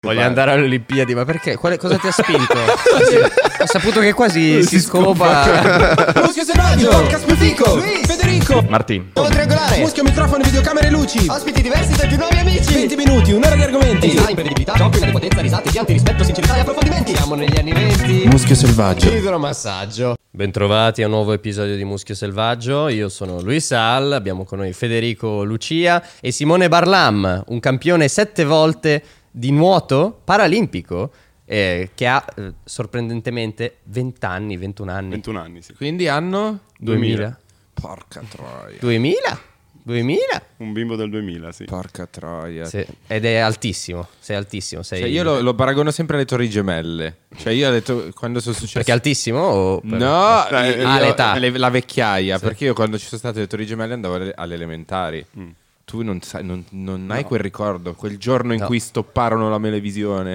Voglio andare alle Olimpiadi, ma perché? Cosa ti ha spinto? Ho saputo che quasi si scopa. Muschio selvaggio, Casputico, Federico, Martin, triangolare, muschio, microfono, videocamere, luci, ospiti diversi tra i più nuovi amici. 20 minuti, un'ora di argomenti, Design, prevedibilità, giochi, potenza, risate, pianti, rispetto, sincerità e approfondimenti. Siamo negli anni 20. Muschio selvaggio, Idromassaggio. Bentrovati a un nuovo episodio di Muschio Selvaggio. Io sono Luis Sal, abbiamo con noi Federico Lucia e Simone Barlam, un campione 7 volte di nuoto paralimpico che ha sorprendentemente 20 anni, 21 anni. 21 anni, sì. Quindi anno 2000. Porca troia. 2000? Un bimbo del 2000, sì. Porca troia. Sì, ed è altissimo, sei altissimo. Cioè io lo paragono sempre alle Torri Gemelle. Cioè io ho detto quando sono successo. Perché è altissimo o No, l'età. la vecchiaia. Sì. Perché io quando ci sono state le Torri Gemelle andavo alle elementari. Tu non sai, non hai quel ricordo, quel giorno in cui stopparono la televisione.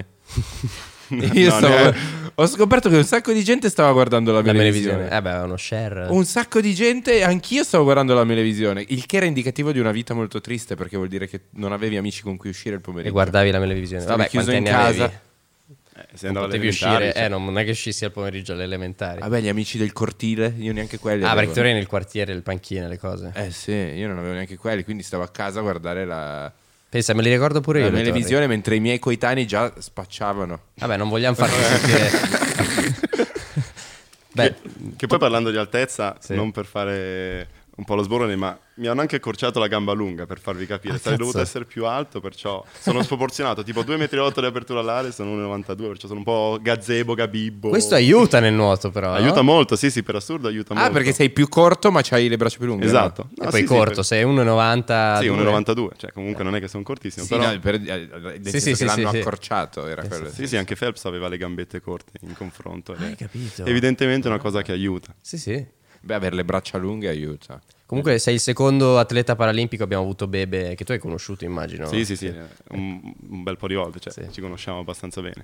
Ho scoperto che un sacco di gente stava guardando la televisione. Beh, uno share. Un sacco di gente, anch'io stavo guardando la televisione. Il che era indicativo di una vita molto triste, perché vuol dire che non avevi amici con cui uscire il pomeriggio. E guardavi la televisione. Stavi Vabbè, chiuso quanti in anni casa. avevi? Se Non andava potevi alle uscire, elementari, cioè. non è che uscissi al pomeriggio alle elementari. Vabbè, gli amici del cortile, io neanche quelli Perché avevo. tu eri nel quartiere, il panchine, le cose. Sì, io non avevo neanche quelli, quindi stavo a casa a guardare la Pensa, me li ricordo pure io. le televisione torri. mentre i miei coetanei già spacciavano. Vabbè, non vogliamo farti sentire. Beh, Che poi parlando di altezza, Sì. non per fare un po' lo sborone, ma mi hanno anche accorciato la gamba lunga, per farvi capire. Sarei cazzo. dovuto essere più alto, perciò sono sproporzionato. Tipo 2,8 m di apertura all'area, sono 1,92 m, perciò sono un po' gazebo, gabibbo. questo aiuta nel nuoto, però. no? Aiuta molto, sì, per assurdo aiuta molto. Perché sei più corto ma c'hai le braccia più lunghe. Esatto. E No, poi sì, corto, sì, sei 1,90. Sì, 1,92, cioè comunque non è che sono cortissimo, Sì, però... no, nel Sì, senso sì, che sì, l'hanno sì. accorciato, era quello. Sì, sì, anche Phelps aveva le gambette corte in confronto. ed è Hai capito? Evidentemente è una cosa che aiuta. Sì, sì. Beh, avere le braccia lunghe aiuta. Comunque sei il secondo atleta paralimpico. Abbiamo avuto Bebe, che tu hai conosciuto, immagino. Sì, un bel po' di volte, cioè Sì. ci conosciamo abbastanza bene.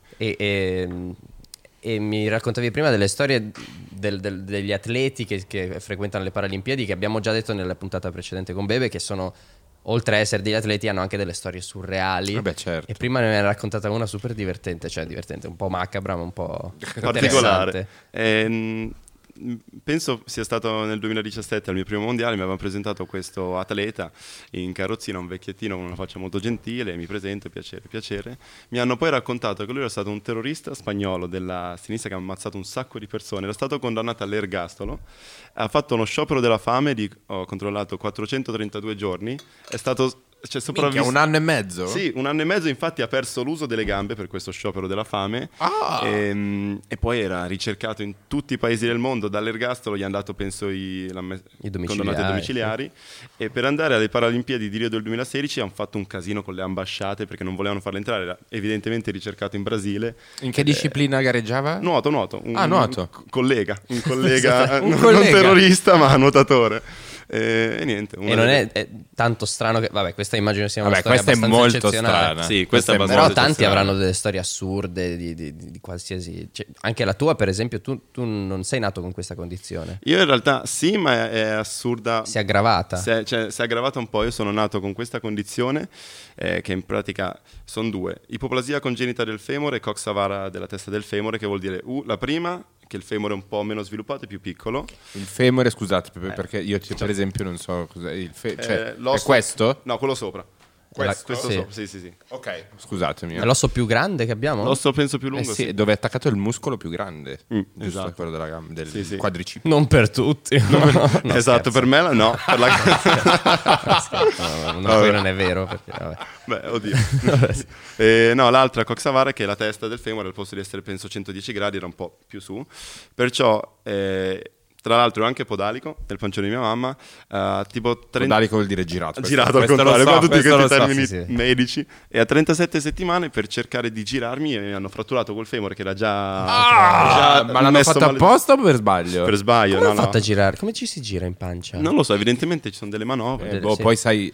E mi raccontavi prima delle storie degli atleti che frequentano le Paralimpiadi, che abbiamo già detto nella puntata precedente con Bebe, che sono, oltre a essere degli atleti, hanno anche delle storie surreali. Vabbè, certo. E prima ne hai raccontata una super divertente, cioè divertente, un po' macabra, ma un po' Particolare. interessante. Penso sia stato nel 2017 al mio primo mondiale, mi avevano presentato questo atleta in carrozzina, un vecchiettino con una faccia molto gentile, mi presento, piacere. Mi hanno poi raccontato che lui era stato un terrorista spagnolo della sinistra che ha ammazzato un sacco di persone, era stato condannato all'ergastolo, ha fatto uno sciopero della fame di, ho controllato, 432 giorni, è stato... Cioè, Minchia, 1 anno e mezzo? Sì, 1 anno e mezzo, infatti ha perso l'uso delle gambe per questo sciopero della fame. E poi era ricercato in tutti i paesi del mondo. Dall'ergastolo gli hanno dato, penso, condannati ai domiciliari. E per andare alle Paralimpiadi di Rio del 2016 hanno fatto un casino con le ambasciate perché non volevano farle entrare. Era evidentemente ricercato in Brasile. In che disciplina gareggiava? Nuoto. Nuoto. Un collega, Un non collega. terrorista, ma nuotatore. E niente. E non è tanto strano che... Vabbè, questa immagino sia una Vabbè, storia questa è abbastanza molto eccezionale. strana. Sì, questa è Però abbastanza tanti eccezionale. avranno delle storie assurde di qualsiasi... cioè, anche la tua, per esempio, tu non sei nato con questa condizione. Io in realtà sì, ma è assurda. Si è aggravata. Si è aggravata un po'. Io sono nato con questa condizione, che in pratica sono due: ipoplasia congenita del femore e coxavara della testa del femore, che vuol dire la prima, che il femore è un po' meno sviluppato e più piccolo. Il femore, scusate, perché io per esempio non so cos'è. Cioè, è questo? No, quello sopra. Questo sì. sopra, sì. Ok, scusatemi. È l'osso più grande che abbiamo? L'osso penso più lungo, sì, dove è attaccato il muscolo più grande. Giusto, esatto. quello della gamba, del Sì. quadricipite. Non per tutti. No, esatto, scherzo. per me no. Per la... No, poi non è vero. Perché, vabbè. Beh, oddio. No, l'altra coxavara, che è la testa del femore, al posto di essere penso 110 gradi era un po' più su. Perciò, tra l'altro, ero anche podalico del pancione di mia mamma. Tipo 30... Podalico vuol dire girato. Girato al questo contrario, lo so, con tutti questo questi lo so, termini sì. medici. E a 37 settimane, per cercare di girarmi, mi hanno fratturato col femore che era già ma l'hanno messo fatto male- apposta o per sbaglio? Per sbaglio, Come no, l'ho fatta no. girare? Come ci si gira in pancia? Non lo so, evidentemente ci sono delle manovre. Sì. Poi sai,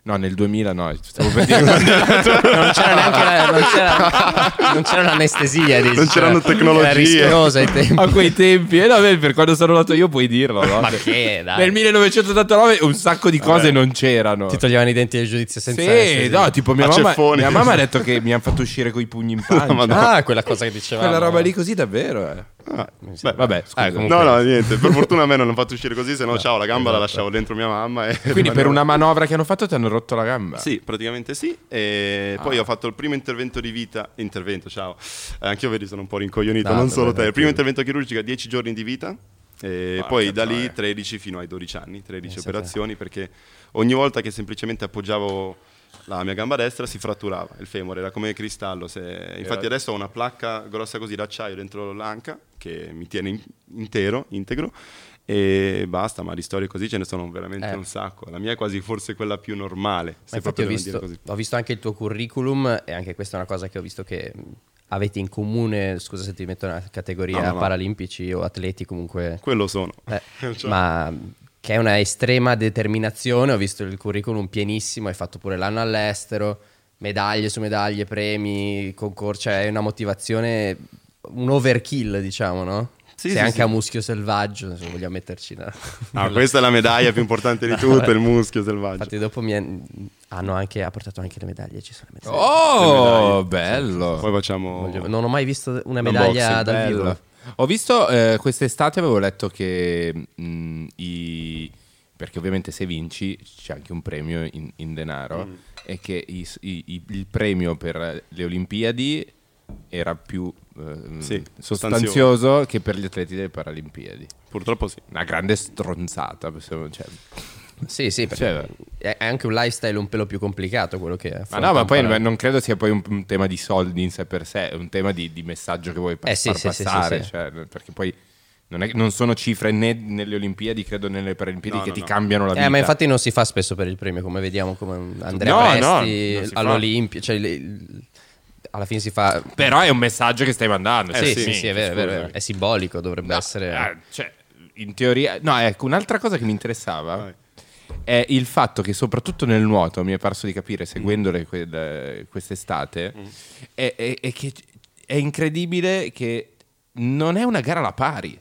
No, nel 2000 no, stavo per dire Non c'era neanche non c'era l'anestesia, dici. Non c'erano tecnologie. Era rischiosa ai tempi. a quei tempi. No, beh, per quando sono nato io puoi dirlo, no? Ma che, dai. Nel 1989 un sacco di cose non c'erano. Ti toglievano i denti del giudizio senza Sì, anestesia. no, tipo A ceffoni. mia mamma ha detto che mi hanno fatto uscire coi pugni in pancia. Ah, quella cosa che dicevamo. Quella roba lì così davvero, Beh, Vabbè, scusa. comunque- No, niente. Per fortuna a me non hanno fatto uscire così, se no, ciao, la gamba la lasciavo dentro mia mamma. Quindi per una manovra che hanno fatto ti hanno rotto la gamba? Sì, praticamente sì. E poi ho fatto il primo intervento di vita. Ciao. Anch'io vedi, sono un po' rincoglionito, No, non vabbè, solo te. dai, Il primo intervento chirurgico, 10 giorni di vita. E poi da lì troia. 13 fino ai 12 anni, 13 operazioni, perché ogni volta che semplicemente appoggiavo la mia gamba destra si fratturava il femore, era come cristallo. Infatti adesso ho una placca grossa così d'acciaio dentro l'anca che mi tiene integro e basta, ma di storie così ce ne sono veramente un sacco. La mia è quasi forse quella più normale, Ma se infatti proprio devo dire così. ho visto anche il tuo curriculum e anche questa è una cosa che ho visto che avete in comune, scusa se ti metto nella categoria No. paralimpici o atleti comunque, Quello sono. Cioè, ma che è una estrema determinazione. Ho visto il curriculum pienissimo, hai fatto pure l'anno all'estero, medaglie su medaglie, premi, concorsi, cioè è una motivazione, un overkill, diciamo, no? Sì, Sei sì, anche sì. a muschio selvaggio, se vogliamo metterci questa è la medaglia più importante di tutte, il muschio selvaggio. Infatti dopo ha portato anche le medaglie, ci sono le medaglie. Oh, Le medaglie. bello. Poi facciamo... Non ho mai visto una medaglia Unboxing, dal Bello. vivo. Ho visto quest'estate, avevo letto che perché ovviamente se vinci c'è anche un premio in denaro e che il premio per le Olimpiadi era più Sì, sostanzioso che per gli atleti delle Paralimpiadi. Purtroppo sì. Una grande stronzata. Cioè. Sì, perché Cioè- è anche un lifestyle un pelo più complicato quello che Ma affronta no, ma un poi para- non credo sia poi un tema di soldi in sé per sé, è un tema di messaggio che vuoi sì, far sì, sì, passare, sì. cioè, perché poi non sono cifre né nelle Olimpiadi, credo nelle Paralimpiadi No, che no, ti no. cambiano la vita. Ma infatti non si fa spesso per il premio, come vediamo come Andrea No, Presti non si fa. all'Olimpia, cioè alla fine si fa. Però è un messaggio che stai mandando. Sì, è vero, è simbolico, dovrebbe essere. Cioè, in teoria... No, ecco, un'altra cosa che mi interessava Vai. è il fatto che soprattutto nel nuoto, mi è parso di capire, seguendole quest'estate, è che è incredibile che non è una gara alla pari.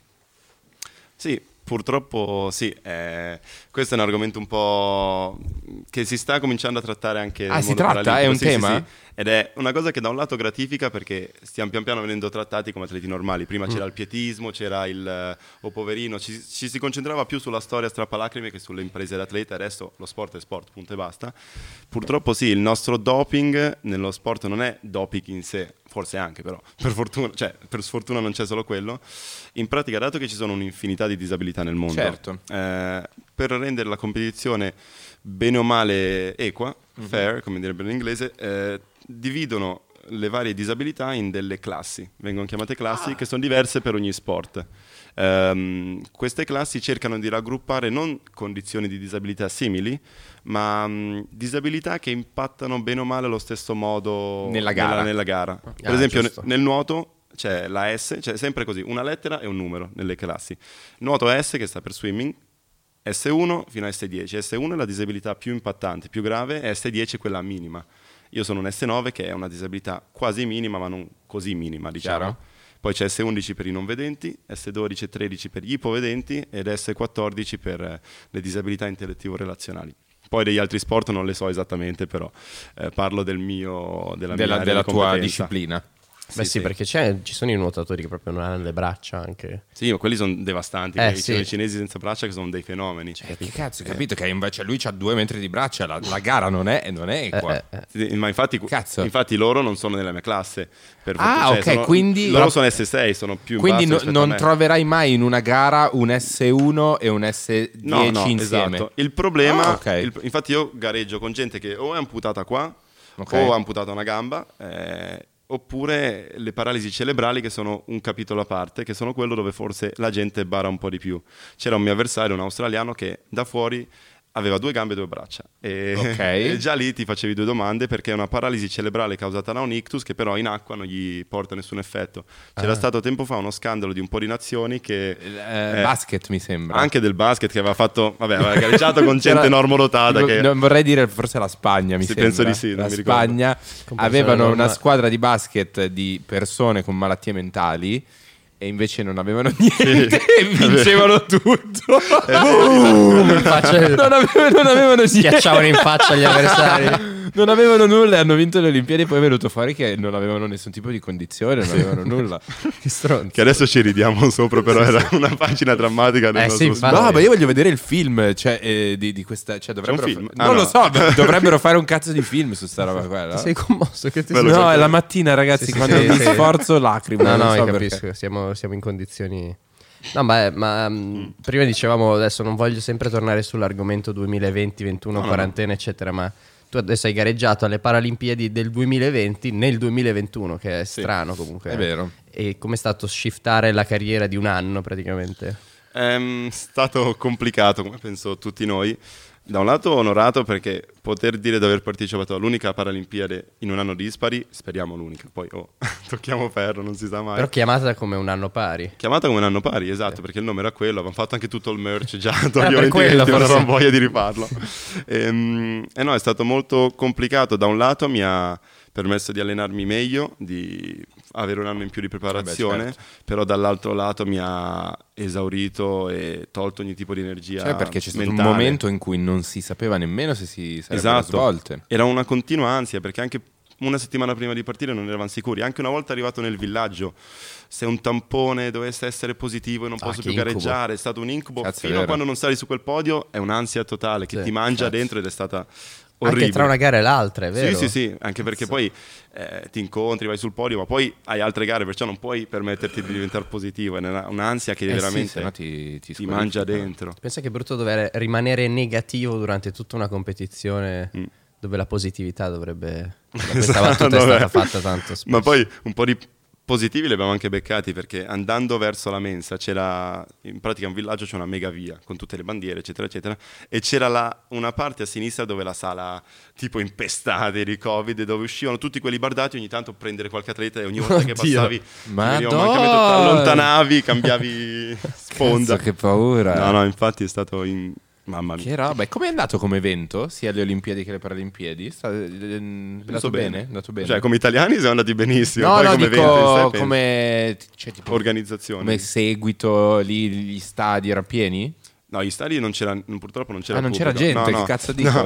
Sì, purtroppo sì. Questo è un argomento un po' che si sta cominciando a trattare anche nel si mondo tratta? paralimpico. È un Sì, tema? sì, sì. Ed è una cosa che da un lato gratifica perché stiamo pian piano venendo trattati come atleti normali. Prima c'era il pietismo, c'era il oh poverino, ci si concentrava più sulla storia strappalacrime che sulle imprese d'atleta. Adesso lo sport è sport, punto e basta. Purtroppo sì, il nostro doping nello sport non è doping in sé, forse anche però, per sfortuna non c'è solo quello. In pratica, dato che ci sono un'infinità di disabilità nel mondo, Certo. per rendere la competizione bene o male equa, fair, come direbbero in inglese, dividono le varie disabilità in delle classi, vengono chiamate classi, che sono diverse per ogni sport. Queste classi cercano di raggruppare non condizioni di disabilità simili, ma disabilità che impattano bene o male allo stesso modo Nella gara. nella gara. Per esempio giusto. nel nuoto c'è la S, c'è sempre così, una lettera e un numero nelle classi. Nuoto S che sta per swimming, S1 fino a S10. S1 è la disabilità più impattante, più grave, e S10 è quella minima. Io sono un S9 che è una disabilità quasi minima, ma non così minima, diciamo. Chiaro. Poi c'è S11 per i non vedenti, S12 e 13 per gli ipovedenti ed S14 per le disabilità intellettivo-relazionali. Poi degli altri sport non le so esattamente, però parlo della mia area della di tua competenza. disciplina. Beh sì, perché ci sono i nuotatori che proprio non hanno le braccia anche. Sì, ma quelli sono devastanti. Sì. Ci sono i cinesi senza braccia che sono dei fenomeni. Che cazzo, hai capito che invece lui ha 2 metri di braccia, la gara non è equa. Sì, ma Cazzo. infatti loro non sono nella mia classe. Ok, quindi... Loro sono S6, sono più in Quindi basso rispetto a non me. troverai mai in una gara un S1 e un S10 No, insieme. esatto. Il problema, Ah, ok. Infatti io gareggio con gente che o è amputata qua, Ok. o ha amputata una gamba, oppure le paralisi cerebrali che sono un capitolo a parte, che sono quello dove forse la gente bara un po' di più. C'era un mio avversario, un australiano, che da fuori aveva 2 gambe e 2 braccia e, Ok. e già lì ti facevi 2 domande, perché è una paralisi cerebrale causata da un ictus che però in acqua non gli porta nessun effetto. C'era stato tempo fa uno scandalo di un po' di nazioni che Basket mi sembra. anche del basket, che aveva fatto, aveva gareggiato con gente normorotata che Non vorrei dire forse la Spagna, mi Sì, sembra. penso di sì, non La mi ricordo. Spagna avevano una squadra di basket di persone con malattie mentali e invece non avevano niente e vincevano tutto. In faccia- non avevano niente. Schiacciavano in faccia gli avversari. Non avevano nulla e hanno vinto le Olimpiadi. Poi è venuto fuori che non avevano nessun tipo di condizione, non avevano nulla. Che stronzo. che adesso ci ridiamo sopra, però era una pagina drammatica del sì, nostro infatti. sport. No, ma io voglio vedere il film, cioè, di questa. Cioè, dovrebbero film? non Ah, lo no. so, dovrebbero fare un cazzo di film su sta roba qua. No? Sei commosso che ti Bello, No, qualche- è la mattina, ragazzi, Sì, sì, quando sì, mi sì. sforzo lacrime. No, non no, so capisco, perché. siamo in condizioni... No, prima dicevamo, adesso non voglio sempre tornare sull'argomento 2020-21, quarantena, eccetera, ma tu adesso hai gareggiato alle Paralimpiadi del 2020 nel 2021, che è strano comunque. È vero. E com'è stato shiftare la carriera di un anno praticamente? È stato complicato, come penso tutti noi. Da un lato onorato, perché poter dire di aver partecipato all'unica Paralimpiade in un anno dispari, speriamo l'unica, poi tocchiamo ferro, non si sa mai. Però chiamata come un anno pari. Chiamata come un anno pari, esatto, perché il nome era quello, avevamo fatto anche tutto il merch già, per togliamo quello, non forse. avevo voglia di rifarlo. E no, è stato molto complicato. Da un lato mi ha permesso di allenarmi meglio, di avere un anno in più di preparazione, certo. però dall'altro lato mi ha esaurito e tolto ogni tipo di energia Cioè, perché c'è stato mentale. un momento in cui non si sapeva nemmeno se si sarebbero Esatto, svolte. era una continua ansia, perché anche una settimana prima di partire non eravamo sicuri. Anche una volta arrivato nel villaggio, se un tampone dovesse essere positivo e non posso che più incubo. gareggiare, è stato un incubo. Cazzo, è Fino a vero. quando non sali su quel podio è un'ansia totale che Sì, ti mangia dentro, ed è stata orribile. Anche tra una gara e l'altra, è vero? Sì, anche perché poi ti incontri, vai sul podio, ma poi hai altre gare, perciò non puoi permetterti di diventare positivo. È un'ansia che Sì, veramente se no ti ti mangia dentro. Pensa che è brutto dover rimanere negativo durante tutta una competizione dove la positività dovrebbe... Questa battuta è stata fatta tanto spesso. Ma poi un po' di positivi li abbiamo anche beccati, perché andando verso la mensa c'era in pratica un villaggio, c'è una mega via con tutte le bandiere eccetera eccetera, e c'era una parte a sinistra dove la sala tipo impestata di Covid, dove uscivano tutti quelli bardati, ogni tanto prendere qualche atleta, e ogni volta che Oddio. passavi Ma ti veniva dai! mancamento, ti allontanavi, cambiavi sponda. Cazzo, che paura. No, infatti è stato mamma mia. Che roba. E com'è andato come evento? Sia le Olimpiadi che le Paralimpiadi? È andato bene? È andato bene. Cioè, come italiani siamo andati benissimo. no, Poi no, come dico evento in sé, penso. come, cioè, tipo, Organizzazione. come seguito lì gli stadi erano pieni? No, gli stadi non c'era, purtroppo non c'era Ah, non c'era pubblico. gente, No, che no. cazzo dico?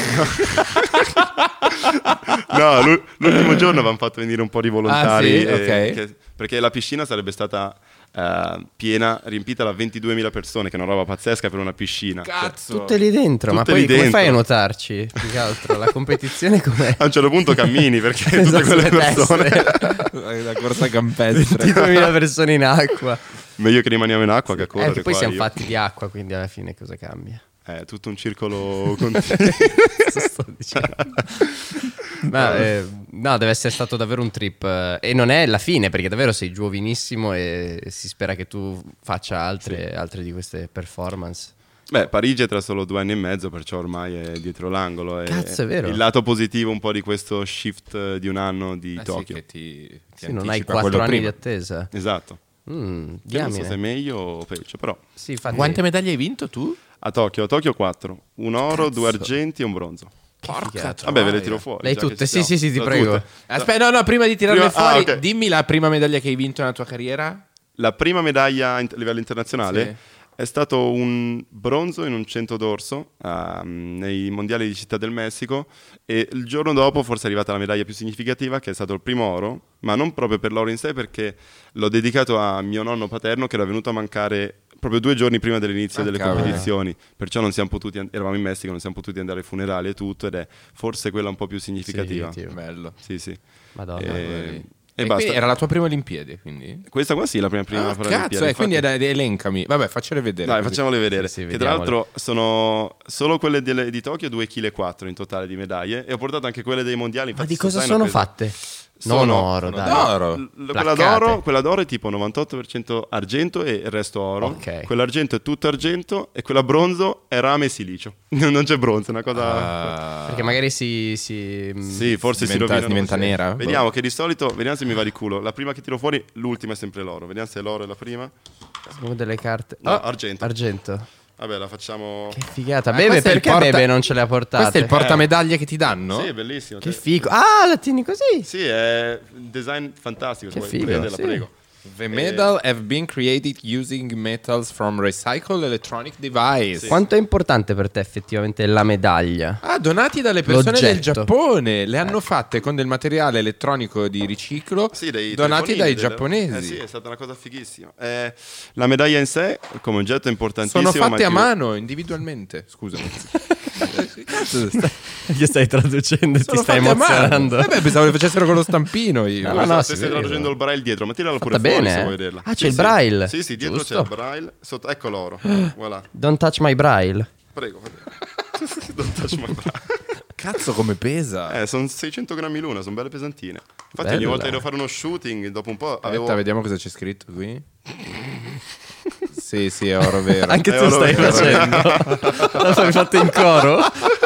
No, l'ultimo giorno avevamo fatto venire un po' di volontari. Ah, sì? Ok. Perché la piscina sarebbe stata piena, riempita da 22.000 persone, che è una roba pazzesca per una piscina. Cazzo. Tutte lì dentro, ma Tutte poi lì come dentro. fai a nuotarci? Più che altro, la competizione com'è? A un certo punto cammini, perché tutte Esatto, quelle le persone... teste. La corsa campestre. 22.000 persone in acqua. Meglio che rimaniamo in acqua che a correre Poi qua siamo io. fatti di acqua, quindi alla fine cosa cambia? È tutto un circolo continuo. Cosa sto dicendo? No, deve essere stato davvero un trip. E non è la fine, perché davvero sei giovanissimo e si spera che tu faccia altre di queste performance. Beh, Parigi è tra solo 2 anni e mezzo, perciò ormai è dietro l'angolo. Cazzo, è vero. Il lato positivo un po' di questo shift di un anno di Sì, Tokyo. che ti Sì, non hai anticipa 4 quello anni prima. di attesa. Esatto. Che non so Diamine. se è meglio o peggio, però Sì, infatti. Quante medaglie hai vinto tu? a Tokyo 4, un oro, 2 argenti e un bronzo. Porca Vabbè, ve le tiro fuori. Lei già che tutte? ci Sì, siamo. ti No, prego. tutte. Aspetta, no, prima di tirarle Prima- fuori, ok. dimmi la prima medaglia che hai vinto nella tua carriera. La prima medaglia a livello internazionale Sì. è stato un bronzo in un 100 d'orso nei mondiali di Città del Messico, e il giorno dopo forse è arrivata la medaglia più significativa, che è stato il primo oro, ma non proprio per l'oro in sé, perché l'ho dedicato a mio nonno paterno, che era venuto a mancare proprio 2 giorni prima dell'inizio delle cavolo. competizioni, perciò non siamo potuti, eravamo in Messico, non siamo potuti andare ai funerali e tutto, ed è forse quella un po' più significativa. Sì, Bello. Sì. Madonna. E Quindi basta. era la tua prima Olimpiadi, quindi? Questa qua sì, la prima Ah, Paralimpiadi, cazzo, quindi infatti. elencami. Vabbè, faccele vedere. Dai, così. facciamole vedere. Sì, che tra vediamole. l'altro sono solo quelle di Tokyo 2,4 kg in totale di medaglie, e ho portato anche quelle dei mondiali. Ma Infatti di cosa sto zaino sono ha fatte? Non oro, sono dai. d'oro. Placcate. Quella d'oro è tipo 98% argento e il resto oro. Ok. Quell'argento è tutto argento e quella bronzo è rame e silicio. Non c'è bronzo, è una cosa... Perché magari si Sì, forse diventa sì. nera. Vediamo che di solito, vediamo se mi va di culo. La prima che tiro fuori, l'ultima è sempre l'oro. Vediamo se l'oro è la prima. sono delle carte. No, argento. Argento. Vabbè, la facciamo... Che figata. questo Bebe, è il perché Bebe non ce le ha portate? Questo è il portamedaglie che ti danno? Sì, è bellissimo. Che figo. Ah, la tieni così. Sì, è un design fantastico. Che Se figo, vuoi prenderla, sì. prego. The medal have been created using metals from recycled electronic device. Quanto è importante per te effettivamente la medaglia? Ah, donati dalle persone del L'oggetto. Giappone. Le hanno fatte con del materiale elettronico di riciclo, Sì, dei donati dai telefonini, giapponesi. sì, è stata una cosa fighissima. La medaglia in sé, come oggetto, è importantissimo. Sono fatte ma a ti- mano, individualmente. Scusami. Cazzo, Che stai traducendo e ti sono stai fatte a mano. emozionando. Beh, pensavo che facessero con lo stampino io. Non No, so no, se si stai vede. traducendo il braille dietro, ma tirala Fatta pure fuori bene, se eh? vuoi vederla. Ah, c'è il braille. Sì, dietro Giusto. c'è il braille. Sotto, ecco l'oro. Voilà. Don't touch my braille. Prego. Don't touch my braille. Cazzo, come pesa. Sono 600 grammi l'una, sono belle pesantine. Infatti ogni Bella. volta che devo fare uno shooting, dopo un po' avevo... Aspetta, vediamo cosa c'è scritto qui. Sì, è oro vero. Anche tu oro stai vero. facendo. L'hai fatto in coro?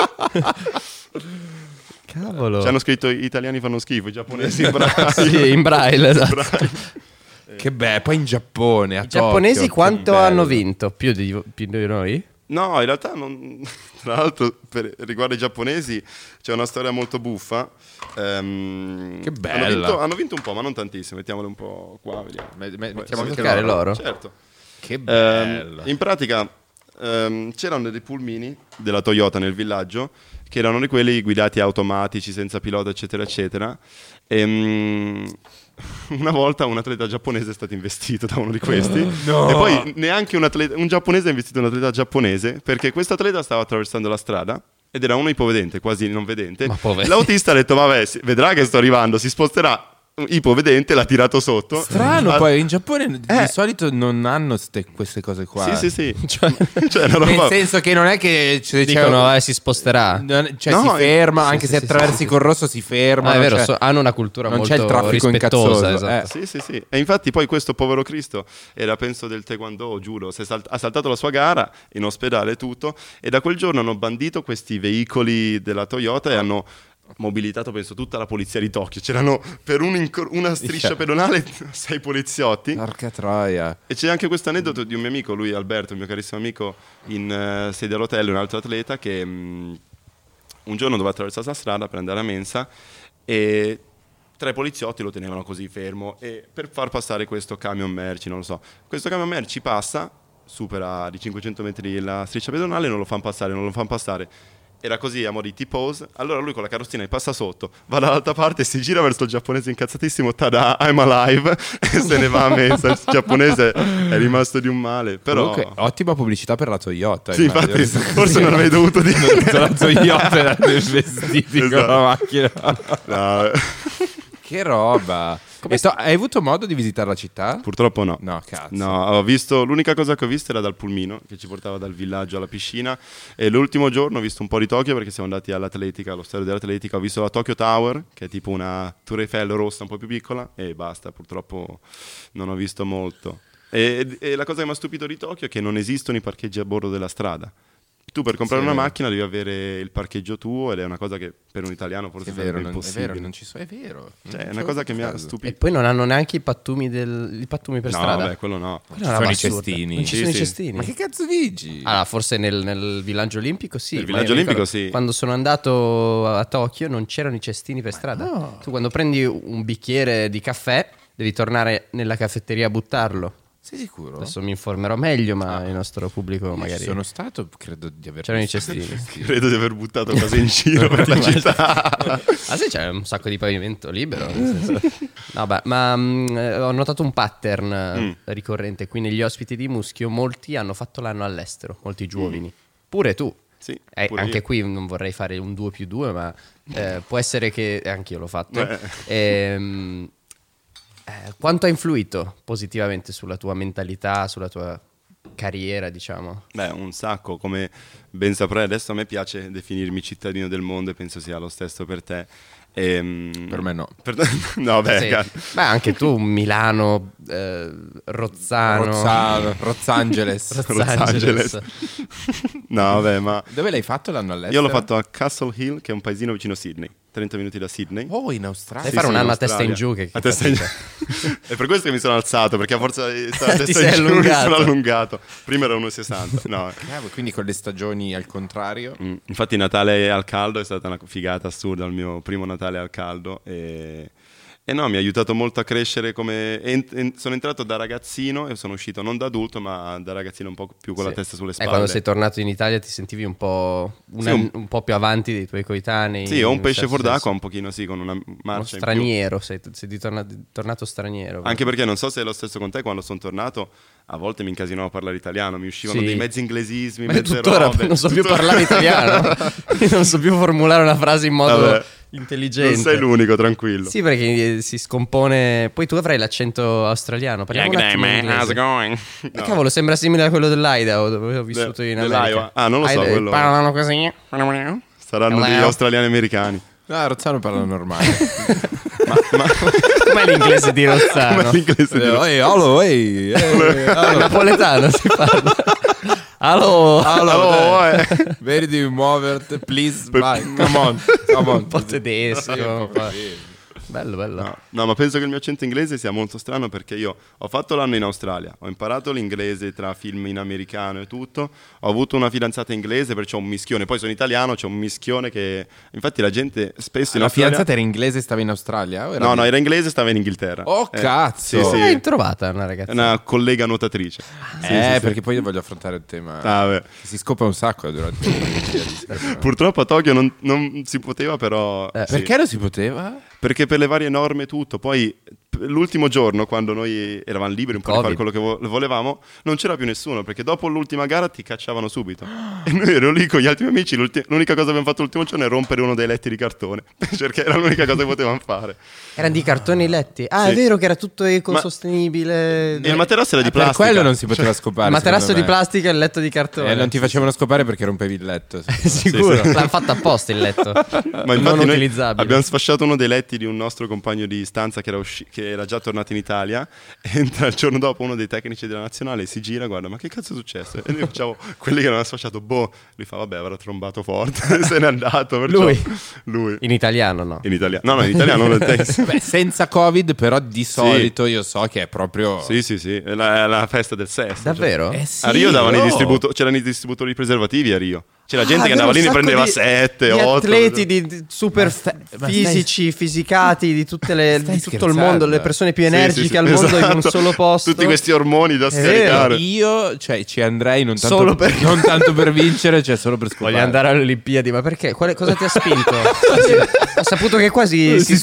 Cavolo. Ci hanno scritto gli italiani fanno schifo, i giapponesi in braille. Sì, in braille, esatto. Che bello, poi in Giappone, a I giapponesi Tokyo, quanto che hanno bello. vinto? Più di noi? No, in realtà non... Tra l'altro, riguardo ai giapponesi, c'è una storia molto buffa. Che bella. Hanno vinto un po', ma non tantissimo. Mettiamole un po' qua, vediamo. Mettiamo Possiamo anche toccare l'oro? Certo. Che bello. In pratica c'erano dei pulmini della Toyota nel villaggio che erano di quelli guidati automatici, senza pilota, eccetera, eccetera. Una volta un atleta giapponese è stato investito da uno di questi e poi neanche un giapponese ha investito un atleta giapponese perché questo atleta stava attraversando la strada ed era uno ipovedente, quasi non vedente. Ma povero. L'autista ha detto vabbè, vedrà che sto arrivando, si sposterà. Ipovedente, l'ha tirato sotto. Strano, Ah, poi in Giappone di solito non hanno queste cose qua. Sì. Cioè, una Nel roba... senso che non è che Dicono, si sposterà. cioè No, si ferma, sì, anche sì, se sì, attraversi sì, col rosso si ferma. Ah, è non vero, c'è- hanno una cultura non molto c'è il traffico rispettosa, incazzoso. esatto. Sì. E infatti poi questo povero Cristo era, penso, del Taekwondo o Judo, ha saltato la sua gara in ospedale e tutto, e da quel giorno hanno bandito questi veicoli della Toyota e hanno mobilitato, penso, tutta la polizia di Tokyo. C'erano per una striscia pedonale 6 poliziotti. Porca troia. E c'è anche questo aneddoto di un mio amico, lui Alberto, il mio carissimo amico, in sedia a rotelle, un altro atleta, che un giorno doveva attraversare la strada per andare a mensa e 3 poliziotti lo tenevano così fermo e per far passare questo camion merci, non lo so. Questo camion merci passa, supera di 500 metri la striscia pedonale, non lo fanno passare. Era così, a mo' di T-pose. Allora lui con la carrozzina gli passa sotto, va dall'altra parte, si gira verso il giapponese incazzatissimo, tada, I'm alive, e se ne va a mensa. Il giapponese è rimasto di un male, però... Comunque, ottima pubblicità per la Toyota. Sì, immagino. infatti, forse non avrei dovuto dire... La Toyota era vestiti con la Esatto. macchina. No, Che roba. Hai avuto modo di visitare la città? purtroppo no. No, cazzo. No, ho visto, l'unica cosa che ho visto era dal pulmino che ci portava dal villaggio alla piscina e l'ultimo giorno ho visto un po' di Tokyo perché siamo andati all'atletica, allo stadio dell'atletica, ho visto la Tokyo Tower che è tipo una Tour Eiffel rossa un po' più piccola e basta, purtroppo non ho visto molto. E la cosa che mi ha stupito di Tokyo è che non esistono i parcheggi a bordo della strada. Tu per comprare una macchina devi avere il parcheggio tuo ed è una cosa che per un italiano forse È sarebbe vero, impossibile. non ci so, è vero. Cioè, è una cosa che mi ha E stupito. poi non hanno neanche i pattumi per No, strada. vabbè, quello no. Quella è una sono roba i assurda. cestini. Non ci Sì, sono i sì. cestini. Ma che cazzo dici? Allora, forse nel villaggio olimpico sì. Nel ma villaggio io ricordo olimpico sì. Quando sono andato a Tokyo non c'erano i cestini per strada. Tu quando prendi un bicchiere di caffè devi tornare nella caffetteria a buttarlo. Sei sicuro? Adesso mi informerò meglio, ma il nostro pubblico magari... Sono stato, credo di aver C'erano i visto cestini. Credo di aver buttato cose in giro per la città. Ah sì, c'è un sacco di pavimento libero. Nel senso. No, beh, ma ho notato un pattern ricorrente qui negli ospiti di Muschio. Molti hanno fatto l'anno all'estero, molti giovani. Pure tu. Sì, Anche io. qui non vorrei fare un 2+2, ma può essere che anche io l'ho fatto. Quanto ha influito positivamente sulla tua mentalità, sulla tua carriera, diciamo? Beh, un sacco, come ben saprai adesso a me piace definirmi cittadino del mondo e penso sia lo stesso per te. Per me no. No, beh, Sì. Beh, anche tu, Milano, Rozzano. Rozzangeles. Rozzangeles. No, vabbè, ma Dove l'hai fatto l'anno all'estero? io l'ho fatto a Castle Hill, che è un paesino vicino a Sydney, 30 minuti da Sydney. Oh, in Australia. Devi fare un anno in a testa in Australia. giù. Che A testa in giù. È per questo che mi sono alzato, perché a forza di stare a Ti testa sei in giù mi allungato. sono allungato. Prima era 1,60. No. Quindi con le stagioni al contrario. Infatti Natale al caldo è stata una figata assurda, il mio primo Natale al caldo e no, mi ha aiutato molto a crescere come... sono entrato da ragazzino e sono uscito non da adulto, ma da ragazzino un po' più con la testa sulle E spalle. quando sei tornato in Italia ti sentivi un po' un po' più avanti dei tuoi coetanei? Sì, ho un in pesce certo fuor d'acqua, senso. un pochino sì, con una Uno marcia in più. straniero, sei tornato straniero. Anche perché non so se è lo stesso con te, quando sono tornato a volte mi incasinavo a parlare italiano, mi uscivano Sì. dei mezzi inglesismi, Ma io mezze tuttora robe. non so più parlare italiano. Io non so più formulare una frase in modo Vabbè, intelligente. non sei l'unico, tranquillo. Sì, perché si scompone. Poi tu avrai l'accento australiano. Parliamo un attimo in inglese. going? Cavolo, sembra simile a quello dell'Idaho dove ho vissuto in America. dell'Iowa. Ah, non lo so, quello- Parlano così. Saranno degli Hello. australiani americani. No, Rozzano parla normale. Com'è l'inglese di Rozzano? Come l'inglese di Ehi, allo, ehi. È napoletano si parla. Allo. Allora, Vedi di muoverti, please, vai, come on. Un po' tedesco. un po'. Bello. No, ma penso che il mio accento inglese sia molto strano perché io ho fatto l'anno in Australia, ho imparato l'inglese tra film in americano e tutto, ho avuto una fidanzata inglese, perciò ho un mischione, poi sono italiano, c'è un mischione che... Infatti la gente spesso in La Australia... fidanzata era inglese e stava in Australia? O era No, era inglese, stava in Inghilterra. Oh, cazzo! Sì, sì. Hai trovata una È ragazza? una collega nuotatrice. Sì, sì. Perché poi io voglio affrontare il tema. Vabbè. Che si scopa un sacco durante il Purtroppo a Tokyo non si poteva, però... sì. Perché non si poteva? Perché per le varie norme e tutto, poi l'ultimo giorno quando noi eravamo liberi un po' di fare Covid. quello che volevamo, non c'era più nessuno perché dopo l'ultima gara ti cacciavano subito. E noi ero lì con gli altri miei amici, l'unica cosa che abbiamo fatto l'ultimo giorno è rompere uno dei letti di cartone, perché era l'unica cosa che potevamo fare. Erano di cartoni i letti. Ah, Sì. è vero che era tutto ecosostenibile. E il materasso era di Per plastica. quello non si poteva scopare. Il materasso secondo di me. plastica e il letto di cartone. Non ti facevano scopare perché rompevi il letto. Sicuro. L'hanno fatto apposta il letto. Ma infatti non noi utilizzabile. abbiamo sfasciato uno dei letti di un nostro compagno di stanza che era già tornato in Italia. Entra il giorno dopo uno dei tecnici della nazionale, si gira, guarda, ma che cazzo è successo? E noi facciamo quelli che non hanno sfasciato, lui fa, vabbè, avrà trombato forte, se n'è andato. Perciò... Lui. In italiano no. In italiano. No, in italiano non è Beh, senza Covid, però di solito io so che è proprio. Sì, è la festa del sesso. Davvero? Sì, A Rio davano oh. c'erano i distributori di preservativi a Rio. C'era gente che vero, andava lì e un ne sacco prendeva di 7, di 8. atleti di super ma fisici, fisicati di tutto il scherzando? mondo, le persone più Sì, energiche sì, al mondo in un esatto. solo posto. Tutti questi ormoni da vero. scaricare. Io ci andrei non tanto, Solo per- non tanto per vincere, cioè solo per scopare. Voglio andare alle Olimpiadi, ma perché? Cosa ti ha spinto? Ho saputo che quasi si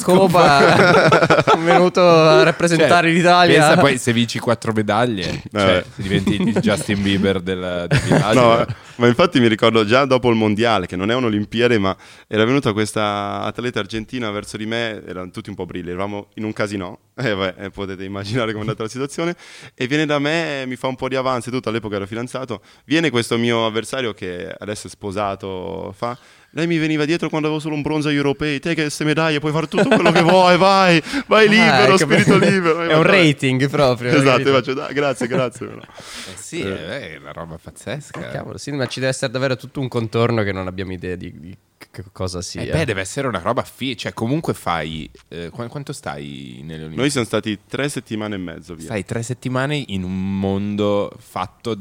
scopa. È venuto a rappresentare l'Italia. Pensa poi se vinci 4 medaglie, cioè se diventi il Justin Bieber del villaggio. No, ma infatti mi ricordo già dopo il mondiale, che non è un'Olimpiade, ma era venuta questa atleta argentina verso di me, erano tutti un po' brilli, eravamo in un casino, potete immaginare com'è andata la situazione, e viene da me, mi fa un po' di avanzi, tutto, all'epoca ero fidanzato, viene questo mio avversario che adesso è sposato, lei mi veniva dietro quando avevo solo un bronzo agli europei, te che queste medaglie puoi fare tutto quello che vuoi, vai libero, ecco, spirito libero. È un rating proprio. Esatto, capito? io faccio, dai, grazie. Però. Sì, è una roba pazzesca. Cavolo, sì, ma ci deve essere davvero tutto un contorno che non abbiamo idea di che cosa sia. Beh, deve essere una roba cioè comunque fai quanto stai nelle Olimpiadi? Noi siamo stati 3 settimane e mezzo via. Stai 3 settimane in un mondo fatto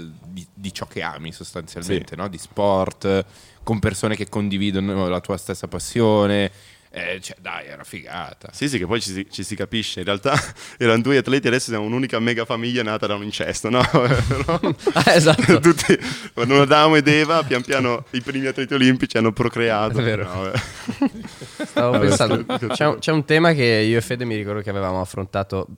di ciò che ami sostanzialmente, no? Di sport, con persone che condividono la tua stessa passione. Cioè, dai, è una figata. Sì, che poi ci si capisce. In realtà erano 2 atleti, adesso siamo un'unica mega famiglia nata da un incesto, no? Esatto. Tutti, quando Adamo ed Eva, pian piano i primi atleti olimpici hanno procreato. È vero. No, Stavo Vabbè, pensando, c'è un tema che io e Fede mi ricordo che avevamo affrontato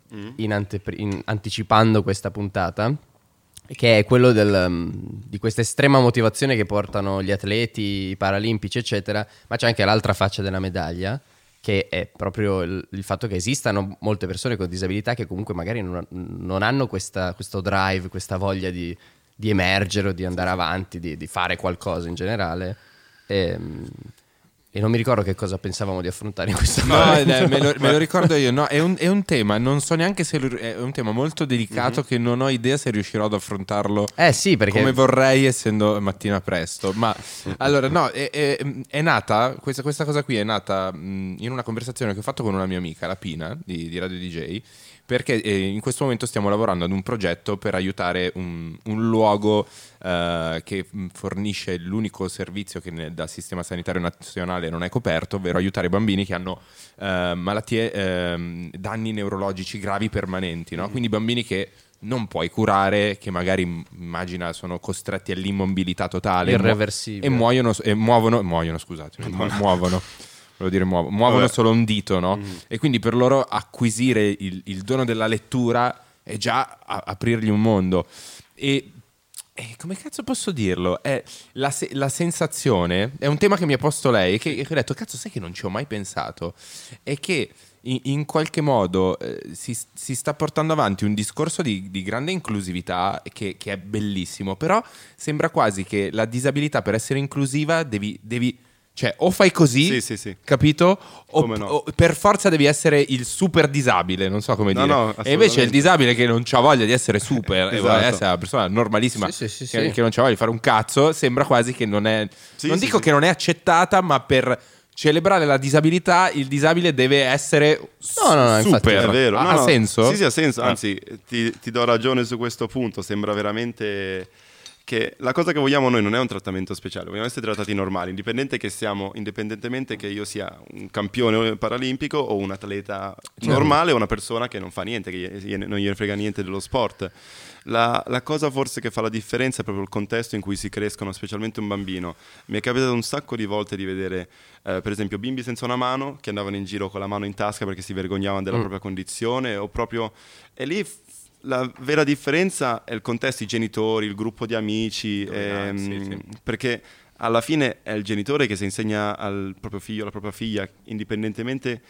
anticipando questa puntata, che è quello di questa estrema motivazione che portano gli atleti, i paralimpici, eccetera, ma c'è anche l'altra faccia della medaglia, che è proprio il fatto che esistano molte persone con disabilità che comunque magari non hanno questo drive, questa voglia di emergere o di andare avanti, di fare qualcosa in generale. E non mi ricordo che cosa pensavamo di affrontare in questa No, parte. me lo ricordo io. No, è un tema, non so neanche se è un tema molto delicato che non ho idea se riuscirò ad affrontarlo Sì, perché come vorrei, essendo mattina presto. Ma allora, no, è nata, questa cosa qui è nata in una conversazione che ho fatto con una mia amica, la Pina, di Radio DJ, perché in questo momento stiamo lavorando ad un progetto per aiutare un luogo che fornisce l'unico servizio che dal sistema sanitario nazionale non è coperto, ovvero aiutare i bambini che hanno malattie, danni neurologici gravi permanenti, no? Quindi bambini che non puoi curare, che magari immagina sono costretti all'immobilità totale, irreversibile, e muovono, scusate, muovono. Volevo dire muovono solo un dito, no? E quindi per loro acquisire il dono della lettura è già aprirgli un mondo. E come cazzo posso dirlo? È la sensazione, è un tema che mi ha posto lei, che ho detto, cazzo, sai che non ci ho mai pensato? È che in qualche modo si sta portando avanti un discorso di grande inclusività che è bellissimo, però sembra quasi che la disabilità, per essere inclusiva, devi cioè o fai così, sì. capito? No. O per forza devi essere il super disabile, non so come dire. No, e invece il disabile che non c'ha voglia di essere super, Esatto. e vuole essere una persona normalissima Sì. che non c'ha voglia di fare un cazzo, sembra quasi che non è... non dico che non è accettata, ma per celebrare la disabilità il disabile deve essere No, infatti, super. È vero. Ha senso? Sì, ha senso. Anzi, ti do ragione su questo punto. Sembra veramente che la cosa che vogliamo noi non è un trattamento speciale, vogliamo essere trattati normali, indipendentemente che io sia un campione paralimpico o un atleta normale o una persona che non fa niente, che non gliene frega niente dello sport. La cosa forse che fa la differenza è proprio il contesto in cui si crescono, specialmente un bambino. Mi è capitato un sacco di volte di vedere, per esempio, bimbi senza una mano che andavano in giro con la mano in tasca perché si vergognavano della propria condizione, o proprio... E lì la vera differenza è il contesto, i genitori, il gruppo di amici, sì. perché alla fine è il genitore che si insegna al proprio figlio, alla propria figlia, indipendentemente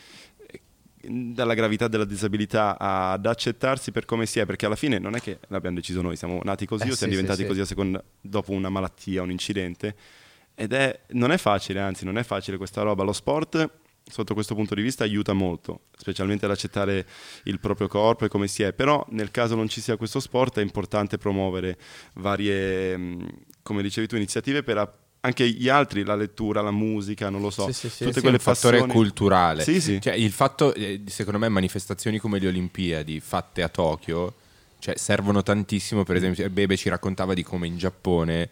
dalla gravità della disabilità, ad accettarsi per come si è, perché alla fine non è che l'abbiamo deciso noi, siamo nati così o siamo diventati così dopo una malattia, un incidente, non è facile, anzi non è facile questa roba. Lo sport sotto questo punto di vista aiuta molto, specialmente ad accettare il proprio corpo e come si è, però nel caso non ci sia questo sport è importante promuovere varie, come dicevi tu, iniziative per anche gli altri, la lettura, la musica, non lo so, tutte quelle un fattore passioni culturale. Sì. Cioè, il fatto, secondo me, manifestazioni come le Olimpiadi fatte a Tokyo, cioè, servono tantissimo. Per esempio, Bebe ci raccontava di come in Giappone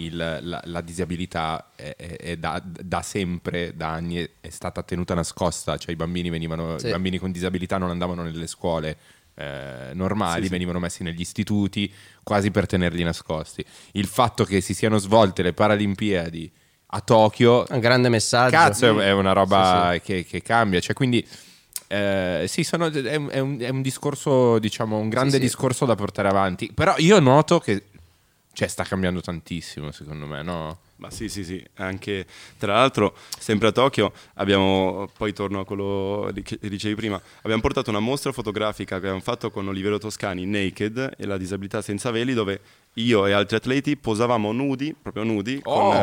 la disabilità è da sempre, da anni, è stata tenuta nascosta. Cioè i bambini con disabilità non andavano nelle scuole normali, venivano messi negli istituti quasi per tenerli nascosti. Il fatto che si siano svolte le Paralimpiadi a Tokyo, un grande messaggio. Cazzo, è una roba che cambia. Cioè, quindi è un discorso, diciamo, un grande discorso da portare avanti. Però io noto che sta cambiando tantissimo, secondo me, no? Ma sì, anche tra l'altro sempre a Tokyo abbiamo, poi torno a quello che dicevi prima, abbiamo portato una mostra fotografica che abbiamo fatto con Oliviero Toscani, Naked e la disabilità senza veli, dove io e altri atleti posavamo proprio nudi,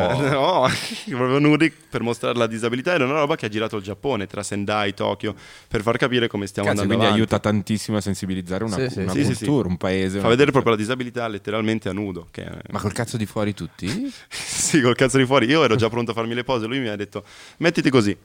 proprio nudi per mostrare la disabilità. Era una roba che ha girato il Giappone, tra Sendai, Tokyo, per far capire come stiamo andando quindi avanti. aiuta tantissimo a sensibilizzare una Sì. cultura, un paese. Fa vedere proprio la disabilità letteralmente a nudo. Ma col cazzo di fuori tutti? Sì, col cazzo di fuori. Io ero già pronto a farmi le pose, lui mi ha detto mettiti così.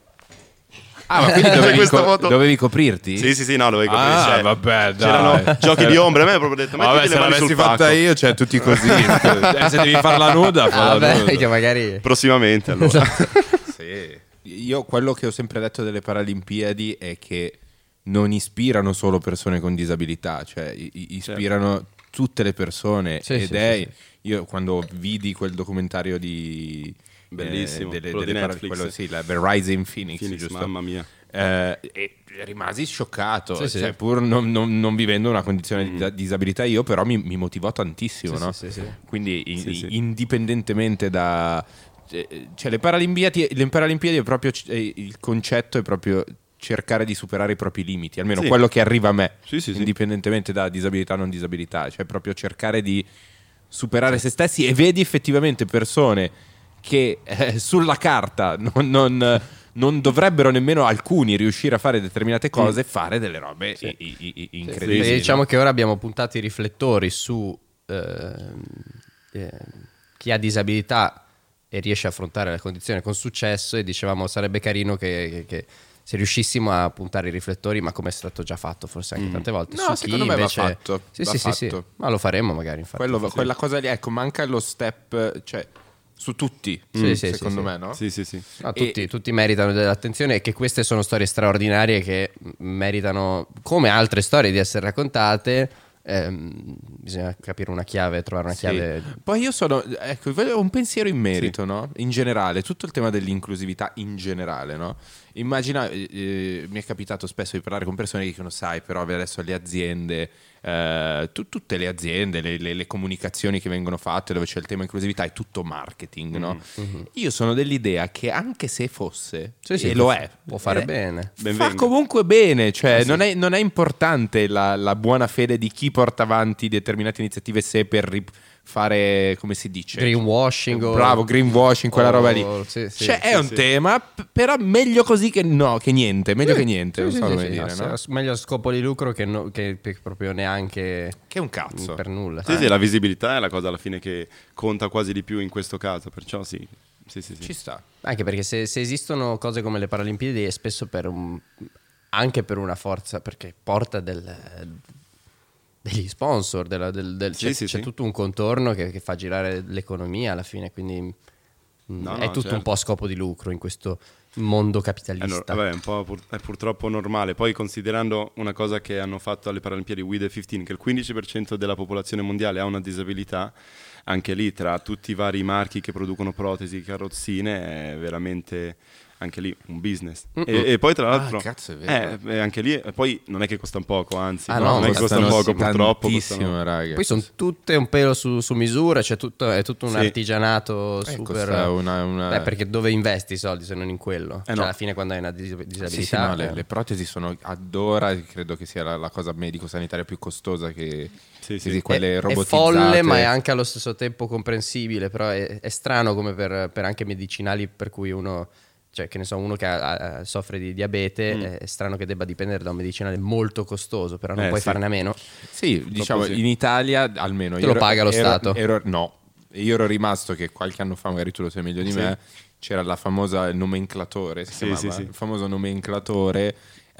Ah, ma quindi dovevi coprirti? Sì, no, dovevi coprirti. Ah, vabbè, dai. C'erano giochi di ombre, a me ha proprio detto mettiti le mani sul pacco. fatta io, cioè tutti così. Se devi farla nuda, falla nuda. Che magari Prossimamente, allora. Sì. Io quello che ho sempre detto delle Paralimpiadi è che non ispirano solo persone con disabilità, cioè ispirano tutte le persone. Io quando vidi quel documentario di bellissimo, quello di Netflix, la Rising Phoenix, giusto? Mamma mia. E rimasi scioccato, cioè, pur non vivendo una condizione di disabilità io, però mi motivò tantissimo, no? Sì. Quindi indipendentemente da... Cioè le Paralimpiadi è proprio... il concetto è proprio cercare di superare i propri limiti, almeno quello che arriva a me, indipendentemente da disabilità o non disabilità, cioè proprio cercare di superare se stessi, e vedi effettivamente persone che sulla carta non dovrebbero nemmeno alcuni riuscire a fare determinate cose, fare delle robe incredibili. Sì, diciamo che ora abbiamo puntato i riflettori su chi ha disabilità e riesce a affrontare la condizione con successo, e dicevamo sarebbe carino che se riuscissimo a puntare i riflettori, ma come è stato già fatto forse anche tante volte, No, su chi secondo me invece... va fatto. Sì, va sì, sì, fatto. sì, ma lo faremo magari, infatti. Quella cosa lì, ecco, manca lo step, cioè su tutti, Sì, sì, secondo sì, me, no? Sì, sì, sì. No, tutti meritano dell'attenzione, e che queste sono storie straordinarie che meritano, come altre storie, di essere raccontate. Bisogna capire una chiave, trovare una chiave. Poi io ho un pensiero in merito, no? In generale, tutto il tema dell'inclusività in generale, no? Immagina, mi è capitato spesso di parlare con persone che dicono, sai, però adesso le aziende, tutte le aziende, le comunicazioni che vengono fatte dove c'è il tema inclusività è tutto marketing, no? Io sono dell'idea che anche se fosse, Sì, e lo è, può fare bene. fa Benvenga. comunque bene, cioè non è importante la buona fede di chi porta avanti determinate iniziative, se per fare, come si dice, Greenwashing bravo, greenwashing, quella roba lì, sì, sì, cioè è un tema, però meglio così che niente, meglio che niente, non so come dire, no? Meglio a scopo di lucro che proprio neanche Che è un cazzo. per nulla. Sì, sì, la visibilità è la cosa alla fine che conta quasi di più in questo caso, perciò sì. Ci sta. Anche perché se esistono cose come le Paralimpiadi è spesso anche per una forza, perché porta degli sponsor, c'è tutto un contorno che fa girare l'economia alla fine, quindi è tutto certo. un po' a scopo di lucro in questo mondo capitalista. Vabbè, è purtroppo normale. Poi considerando una cosa che hanno fatto alle Paralimpiadi We The 15, che il 15% della popolazione mondiale ha una disabilità, anche lì tra tutti i vari marchi che producono protesi, carrozzine, è veramente anche lì un business. E poi tra l'altro cazzo, è vero. anche lì, e poi non è che costano poco, anzi no, non è che costano poco, purtroppo tantissimo, raga. Poi sono tutte un pelo su misura, è tutto un Sì. artigianato super. costa una- Perché dove investi i soldi se non in quello? Cioè, no. alla fine, quando hai una disabilità, Sì, no, le protesi sono ad ora, credo che sia la cosa medico-sanitaria più costosa che Sì. quelle è robotizzate. folle, ma è anche allo stesso tempo comprensibile. Però è strano come per anche medicinali, per cui uno, cioè che ne so, uno che soffre di diabete, è strano che debba dipendere da un medicinale molto costoso, però non puoi sì. farne a meno. Sì, diciamo sì. in Italia almeno Te lo paga lo Stato. No, io ero rimasto che qualche anno fa, magari tu lo sai meglio di me, c'era la famosa nomenclatore, il famoso nomenclatore,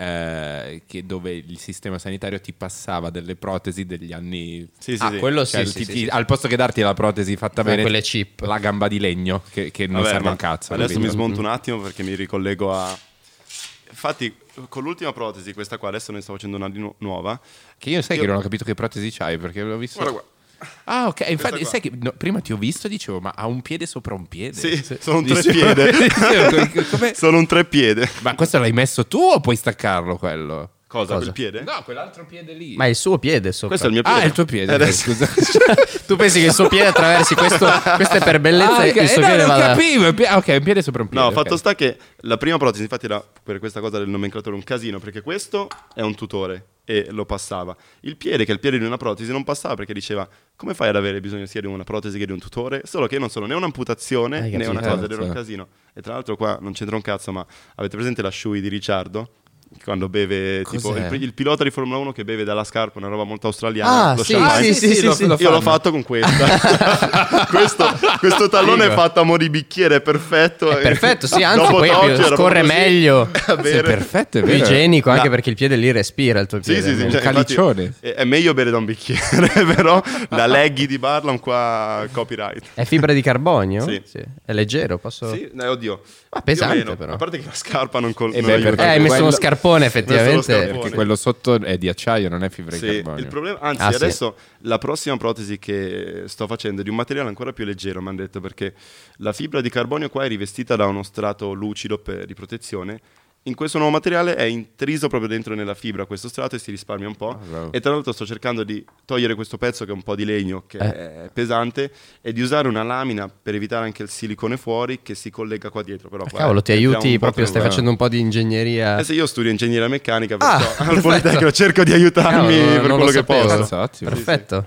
che dove il sistema sanitario ti passava delle protesi degli anni. Quello Cioè, sì. al posto che darti la protesi fatta bene, quelle chip. la gamba di legno che non Vabbè, serve ma un cazzo. adesso capito? mi smonto un attimo perché mi ricollego a... Infatti, con l'ultima protesi, questa qua, adesso ne sto facendo una nuova. Che io sai che non ho capito che protesi c'hai, perché l'ho visto. Guarda qua. Ah, ok. Infatti, qua. sai che prima ti ho visto e dicevo, ma ha un piede sopra un piede? Sì, sono un Dicevo- treppiede. Dicevo, come- Sono un treppiede. Ma questo l'hai messo tu o puoi staccarlo quello? Cosa? Cosa? Quel piede? No, quell'altro piede lì. Ma è il suo piede sopra. Questo è il mio piede. Ah, è il tuo piede. Adesso- Scusa. Tu pensi che il suo piede attraversi questo è per bellezza Ah, e ok. il suo No, piede non vada... capivo. Ok, un piede sopra un piede. No, ok. fatto sta che la prima protesi, infatti era per questa cosa del nomenclatore un casino, perché questo è un tutore e lo passava. Il piede, che è il piede di una protesi, non passava perché diceva come fai ad avere bisogno sia di una protesi che di un tutore? Solo che io non sono né un'amputazione Hai né capito. una cosa, ed era un Sì. casino. E tra l'altro qua non c'entra un cazzo, ma avete presente la Shui di Ricciardo? Quando beve, tipo Cos'è? il pilota di Formula 1 che beve dalla scarpa, una roba molto australiana. Ah, lo sì, champagne. sì, lo Io fanno. l'ho fatto con questa. questo tallone è fatto a mo' di bicchiere, è perfetto. È perfetto, sì, anzi Dopo poi Tokyo era scorre proprio così. meglio. A Sì, è bere. perfetto, è Più vero. igienico, anche No. perché il piede lì respira il tuo Sì, piede. sì, sì, un cioè, infatti calicione. è meglio bere da un bicchiere, però la leggy di Barlam qua copyright. È fibra di carbonio? Sì. È leggero, posso... Sì, oddio. Ma pesante, Più o meno. però. A parte che la scarpa non non beh, aiuta. perché hai messo quello- uno scarpone Messo lo effettivamente. scarpone. Perché quello sotto è di acciaio, non è fibra di Sì, carbonio. il problema, anzi, Ah, sì. adesso la prossima protesi che sto facendo è di un materiale ancora più leggero, mi hanno detto, perché la fibra di carbonio qua è rivestita da uno strato lucido di protezione. In questo nuovo materiale è intriso proprio dentro nella fibra questo strato e si risparmia un po'. bravo. E tra l'altro sto cercando di togliere questo pezzo che è un po' di legno, che è pesante, e di usare una lamina per evitare anche il silicone fuori che si collega qua dietro. Però qua Cavolo, ti entriamo aiuti un po' proprio, stai più- facendo un po' di ingegneria. se io studio ingegneria meccanica, Ah, perciò al perfetto. Politecnico cerco di aiutarmi Cavolo, per non quello lo che sapevo. posso. Cazzo, ottimo. Perfetto.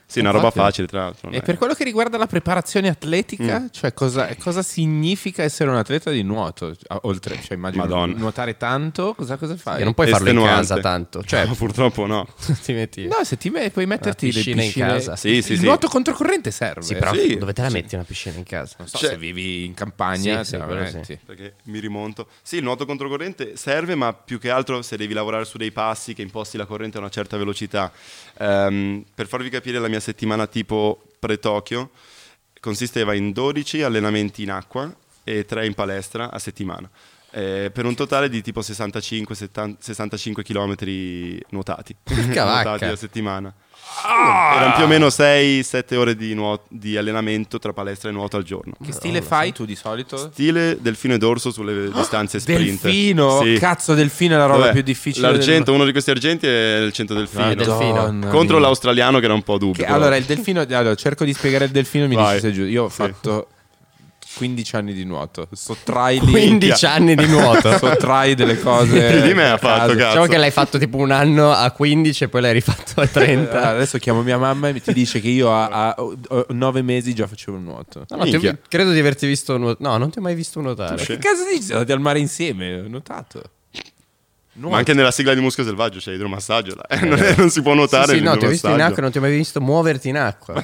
Sì, una roba Infatti. facile, tra l'altro. non E è- per quello che riguarda la preparazione atletica, cioè cosa significa essere un atleta di nuoto? Oltre, cioè immagino Madonna. nuotare tanto, cosa fai? Che non puoi farlo in Estenuante. casa tanto. Cioè, No, purtroppo no. ti metti... No, se puoi metterti le piscina in piscine casa. Sì, sì, il sì. nuoto controcorrente serve. Sì, però Sì. dove te la metti una piscina in casa? Non so, Cioè- se vivi in campagna, Sì, te la quello sì. metti. Perché mi rimonto. Sì, il nuoto controcorrente serve, ma più che altro se devi lavorare su dei passi che imposti la corrente a una certa velocità. Per farvi capire, la mia settimana tipo pre-Tokyo consisteva in 12 allenamenti in acqua e 3 in palestra a settimana. Per un totale di tipo 65 km nuotati. Porca vacca. Nuotati a settimana. Erano più o meno 6-7 ore di allenamento tra palestra e nuoto al giorno. Che stile fai tu di solito? Stile delfino e dorso sulle distanze sprint. Delfino? Sì. Cazzo, delfino è la roba Vabbè, più difficile. L'argento, uno di questi argenti è il 100 delfino. Ah, delfino. Madonna Contro mia. l'australiano che era un po' dubbio. però. Allora, il delfino, allora, cerco di spiegare il delfino, mi Vai. dici se è giusto. Io ho Sì. fatto 15 anni di nuoto, sottrai lì, 15 anni di nuoto. sottrai delle cose. Più di me ha a fatto, caso. cazzo. Diciamo che l'hai fatto tipo un anno a 15 e poi l'hai rifatto a 30. Adesso chiamo mia mamma e ti dice che io a 9 mesi già facevo il nuoto. No, Minchia. credo di averti visto nuotare. No, non ti ho mai visto nuotare. Che caso dici? Siamo andati al mare insieme, ho nuotato. Ma anche nella sigla di Muschio Selvaggio c'è idromassaggio. Non si può nuotare. Sì, no, ti ho visto in l'idromassaggio. acqua, non ti ho mai visto muoverti in acqua.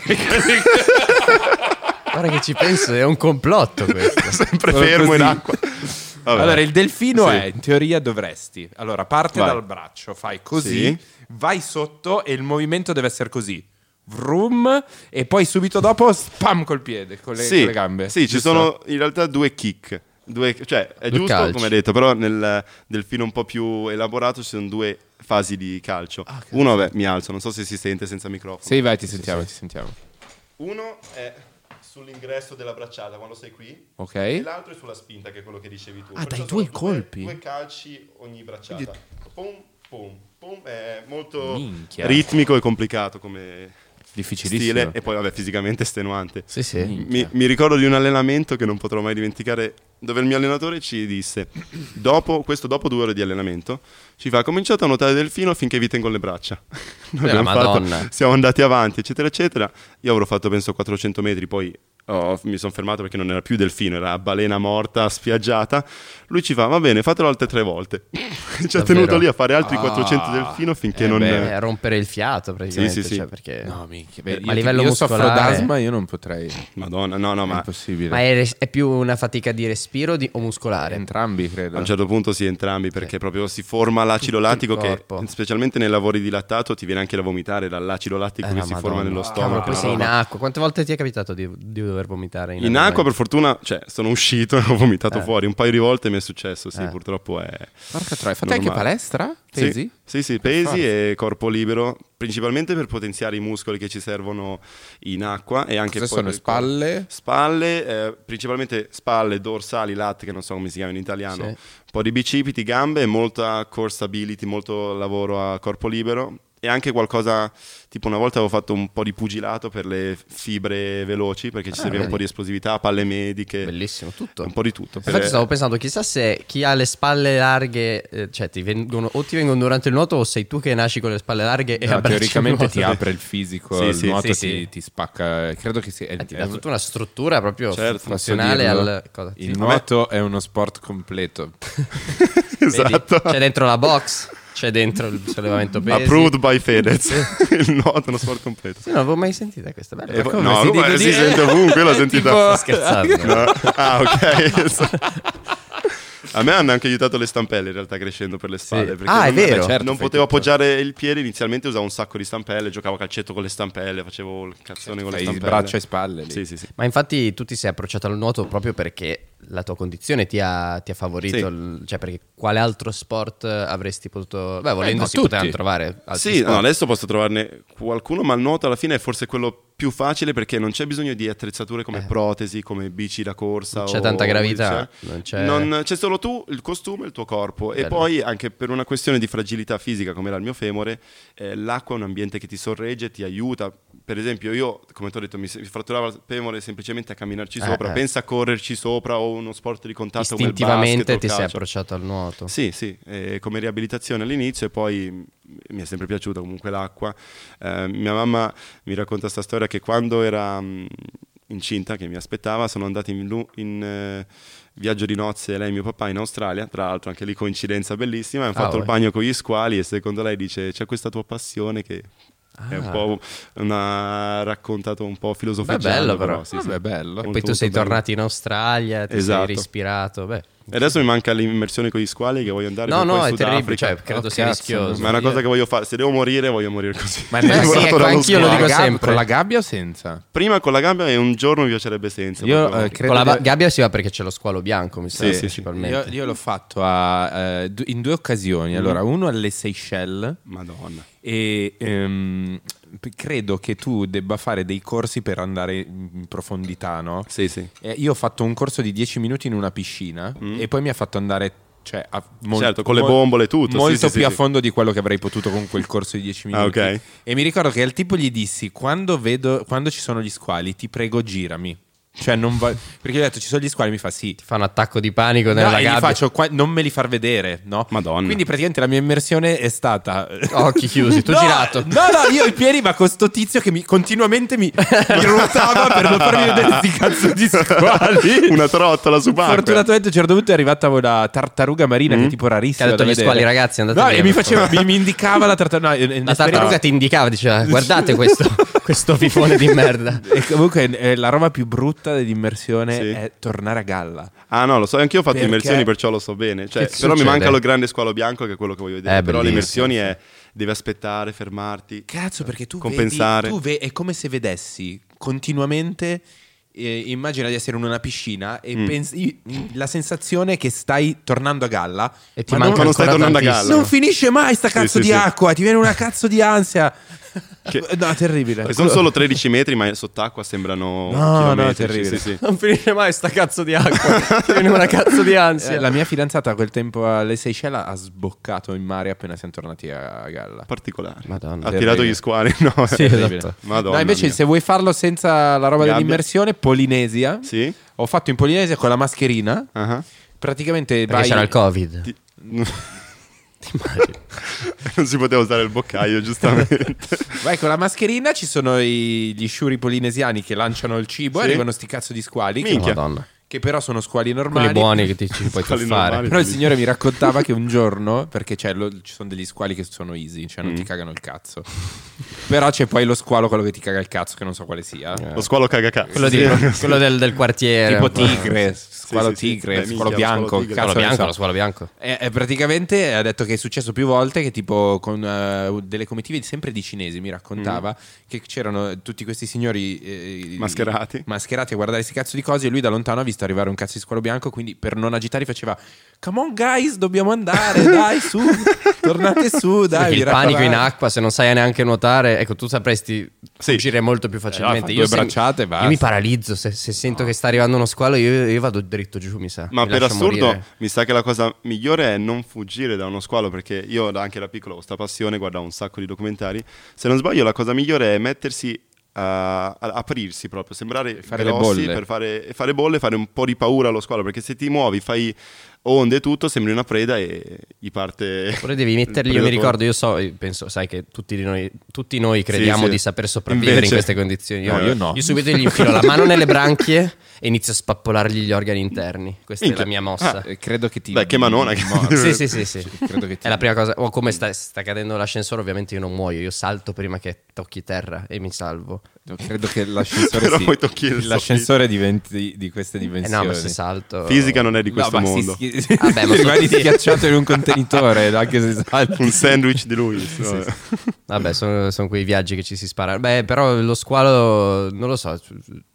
Guarda che ci penso, è un complotto questo. Sempre Solo fermo così. in acqua. Vabbè. Allora, il delfino Sì. è, in teoria dovresti. Allora, parte Vai. dal braccio, fai così, Sì. vai sotto e il movimento deve essere così. Vroom, e poi subito dopo spam col piede, con le, con le gambe. Sì, ci Giusto? sono in realtà due kick. Cioè, è Due giusto calci. come hai detto, però nel delfino un po' più elaborato ci sono due fasi di calcio. Ah, cazzo. Uno, vabbè, mi alzo, non so se si sente senza microfono. Sì, vai, ti sentiamo, ti sentiamo. Uno è sull'ingresso della bracciata quando sei qui. Ok. E l'altro è sulla spinta, che è quello che dicevi tu. Ah, Perciò dai, sono due colpi? Due calci ogni bracciata. Pum, pum, pum. È molto Minchia. ritmico e complicato come Difficilissimo. stile. E poi, vabbè, fisicamente estenuante. Sì, sì. Mi ricordo di un allenamento che non potrò mai dimenticare, dove il mio allenatore ci disse, dopo 2 ore di allenamento, ci fa: cominciate a nuotare delfino finché vi tengo le braccia. Noi La abbiamo fatto- Madonna. siamo andati avanti, eccetera, eccetera. Io avrò fatto penso 400 metri, poi mi sono fermato perché non era più delfino, era balena morta, spiaggiata. Lui ci fa: va bene, fatelo altre 3 volte. Ci ha Davvero? tenuto lì a fare altri 400 delfino finché non... A rompere il fiato praticamente. Sì, sì, sì. Cioè, perché... No, minchia. Ma a livello io soffro muscolare- d'asma, io non potrei. Madonna, no, È ma impossibile. Ma è più una fatica di respiro o muscolare? Entrambi, credo. a un certo punto sì, entrambi, perché proprio si forma l'acido lattico che, corpo. specialmente nei lavori di lattato, ti viene anche da vomitare dall'acido lattico che no, si Madonna. forma nello Cavolo, stomaco. poi una sei in roba. acqua. Quante volte ti è capitato di dover vomitare in In allenamento? acqua, per fortuna, cioè, sono uscito e ho vomitato fuori. Un paio di volte mi è successo, sì, purtroppo è... Porca troia, fate anche normale. palestra? Pesi? Sì, pesi e corpo libero, principalmente per potenziare i muscoli che ci servono in acqua e anche Cosa poi sono, per- spalle? Spalle, principalmente spalle, dorsali, latte, che non so come si chiama in italiano, Sì. un po' di bicipiti, gambe e molta core stability, molto lavoro a corpo libero e anche qualcosa, tipo una volta avevo fatto un po' di pugilato per le fibre veloci perché ci serviva un vedi. po' di esplosività, palle mediche, Bellissimo, tutto. un po' di tutto. Infatti stavo pensando, chissà se chi ha le spalle larghe, cioè ti vengono durante il nuoto o sei tu che nasci con le spalle larghe e No, abbracci teoricamente il ti nuoto. apre il fisico, Sì, il sì, nuoto sì. ti spacca. Credo che sia. Ti dà tutta una struttura proprio Certo, funzionale posso dirlo? al... Cosa? Il Sì. nuoto è uno sport completo. Vedi? Esatto. C'è dentro la box, c'è dentro il sollevamento pesi. Approved by Fedez. Il nuoto è uno sport completo. Sì, non l'avevo mai sentita questa, bella. E poi- come no, si guarda, dice si di- sente ovunque, l'ho sentita. Sto scherzando. No? Ah, ok. A me hanno anche aiutato le stampelle in realtà crescendo per le spalle. Sì. Perché Ah, è non- vero? certo, non fai potevo tutto. appoggiare il piede, inizialmente usavo un sacco di stampelle, giocavo a calcetto con le stampelle, facevo il cazzone con le Fai stampelle. braccia e spalle lì. Sì, sì, sì. Ma infatti tu ti sei approcciato al nuoto proprio perché la tua condizione ti ha favorito, Sì. cioè perché quale altro sport avresti potuto... Beh, volendo no, si tutti. potevano trovare altri Sì, sport. no, adesso posso trovarne qualcuno, ma il nuoto alla fine è forse quello più facile perché non c'è bisogno di attrezzature come protesi, come bici da corsa. Non c'è o tanta gravità, wheelchair. non c'è- C'è solo tu, il costume e il tuo corpo. E Bello. poi anche per una questione di fragilità fisica, come era il mio femore, l'acqua è un ambiente che ti sorregge, ti aiuta. Per esempio io, come ti ho detto, mi fratturava il femore semplicemente a camminarci sopra. Pensa a correrci sopra o uno sport di contatto come il basket o Istintivamente il ti sei calcio. approcciato al nuoto. Sì, come riabilitazione all'inizio e poi mi è sempre piaciuta comunque l'acqua. Mia mamma mi racconta questa storia che quando era incinta, che mi aspettava, sono andati in viaggio di nozze lei e mio papà in Australia, tra l'altro anche lì coincidenza bellissima, hanno fatto il bagno con gli squali e secondo lei dice c'è questa tua passione che è un po' raccontato un po' filosofeggiando. Bello però. Sì, Vabbè, bello. E poi tu sei tornato in Australia, ti sei respirato, beh. E adesso mi manca l'immersione con gli squali che voglio andare. No, poi è in terribile, Sudafrica. cioè credo sia rischioso. Ma è una cosa che voglio fare, se devo morire voglio morire così. Ma sì, ecco, anch'io lo dico sempre. Con la gabbia o senza? Prima con la gabbia e un giorno mi piacerebbe senza. Io proprio. credo Con la di- gabbia si va perché c'è lo squalo bianco, mi sa, Sì, sì, principalmente. Io l'ho fatto in 2 occasioni. Allora, uno alle Seychelles Madonna. e credo che tu debba fare dei corsi per andare in profondità, no? Sì. Io ho fatto un corso di 10 minuti in una piscina e poi mi ha fatto andare, cioè, Certo, con le bombole e tutto, molto sì, più sì. a fondo di quello che avrei potuto con quel corso di 10 minuti. ok. E mi ricordo che al tipo gli dissi: quando ci sono gli squali, ti prego, girami. Cioè, non va... Perché gli ho detto ci sono gli squali, mi fa sì. Ti fa un attacco di panico No, nella e gli gabbia. faccio non me li far vedere, no? Madonna. Quindi praticamente la mia immersione è stata Occhi chiusi, tu No, girato. No, io i piedi, ma con sto tizio che continuamente mi ruotava per non farmi vedere sti cazzo di squali. Una trottola subacquea. Fortunatamente a un certo punto è arrivata una tartaruga marina che è tipo rarissima. Che ha detto da agli vedere. squali, ragazzi, andate No, via, e mi per faceva, mi indicava la tartaruga. La tartaruga ti indicava, diceva guardate questo fifone di merda. E comunque la roba più brutta dell'immersione Sì. è tornare a galla. Ah no, lo so, anch'io ho fatto Perché? immersioni, perciò lo so bene. Cioè, Che però mi succede? manca lo grande squalo bianco, che è quello che voglio vedere. Però le bellissimo, immersioni è devi aspettare, fermarti. Cazzo, perché tu compensare. è come se vedessi continuamente. Immagina di essere in una piscina e pensi la sensazione è che stai tornando a galla E ti ma manca non stai ancora tornando a tantissimo. galla. non finisce mai sta cazzo sì, di sì. acqua, ti viene una cazzo di ansia. Che- No, terribile. Che sono solo 13 metri, ma sott'acqua sembrano No, chilometrici, terribile. Sì. Non finisce mai sta cazzo di acqua. Ti viene una cazzo di ansia. La mia fidanzata a quel tempo alle Seychelles ha sboccato in mare appena siamo tornati a galla. Particolare. Madonna. Ha tirato gli squali. No, Sì, Terribile. esatto. Madonna No, invece mia. se vuoi farlo senza la roba Gabbia. dell'immersione, Polinesia. Sì? Ho fatto in Polinesia con la mascherina. Ah. Praticamente Perché vai c'era il Covid. Ti immagini? Non si poteva usare il boccaio, giustamente. Vai con la mascherina, ci sono gli sciuri polinesiani che lanciano il cibo e Sì. arrivano sti cazzo di squali Minchia. Madonna. che però sono squali normali. Quelli buoni che ti ci puoi Squali tuffare. normali. Però il signore mi raccontava che un giorno, perché ci sono degli squali che sono easy, cioè non Mm. ti cagano il cazzo. Però c'è poi lo squalo, quello che ti caga il cazzo, che non so quale sia. Lo squalo caga cazzo. Quello, quello del quartiere. Tipo un po'. tigre, squalo sì, sì. tigre, Beh, squalo minchia, lo bianco. squalo tigre. cazzo Squalo ne bianco, so. lo squalo bianco. E praticamente ha detto che è successo più volte che tipo con delle comitive sempre di cinesi mi raccontava che c'erano tutti questi signori Mascherati. a guardare questi cazzo di cose e lui da lontano ha visto arrivare un cazzo di squalo bianco, quindi per non agitarli faceva come on guys, dobbiamo andare, dai su, tornate su, dai. Perché vi il panico in raccomando. acqua, se non sai neanche nuotare, ecco, tu sapresti fuggire molto più facilmente. fa due bracciate e basta. Io mi paralizzo se sento che sta arrivando uno squalo, io vado dritto giù, mi sa. Ma Mi per lascio assurdo morire. mi sa che la cosa migliore è non fuggire da uno squalo, perché io anche da piccolo ho questa passione, guardavo un sacco di documentari. Se non sbaglio la cosa migliore è mettersi a aprirsi proprio, sembrare Fare le grossi bolle. per fare bolle, fare un po' di paura allo squalo, perché se ti muovi, fai onde e tutto, sembri una preda e gli parte. Poi devi metterli, il io mi predatore. ricordo, io penso, sai che tutti noi crediamo sì. di saper sopravvivere Invece- in queste condizioni. No, io no. Io subito gli infilo la mano nelle branchie e inizio a spappolargli gli organi interni. Questa Minchia. è la mia mossa. Credo che ti Beh, che manona che- Sì. Credo che ti È la prima cosa. O come sta cadendo l'ascensore, ovviamente io non muoio, io salto prima che tocchi terra e mi salvo. credo che l'ascensore Però poi tocchi il l'ascensore diventi di queste dimensioni. No, ma se salto... Fisica non è di No, questo ma mondo. Vabbè, ma rimani sono- schiacciato in un contenitore anche se salti. Un sandwich di lui. vabbè. Vabbè, sono quei viaggi che ci si spara. Beh, però lo squalo, non lo so,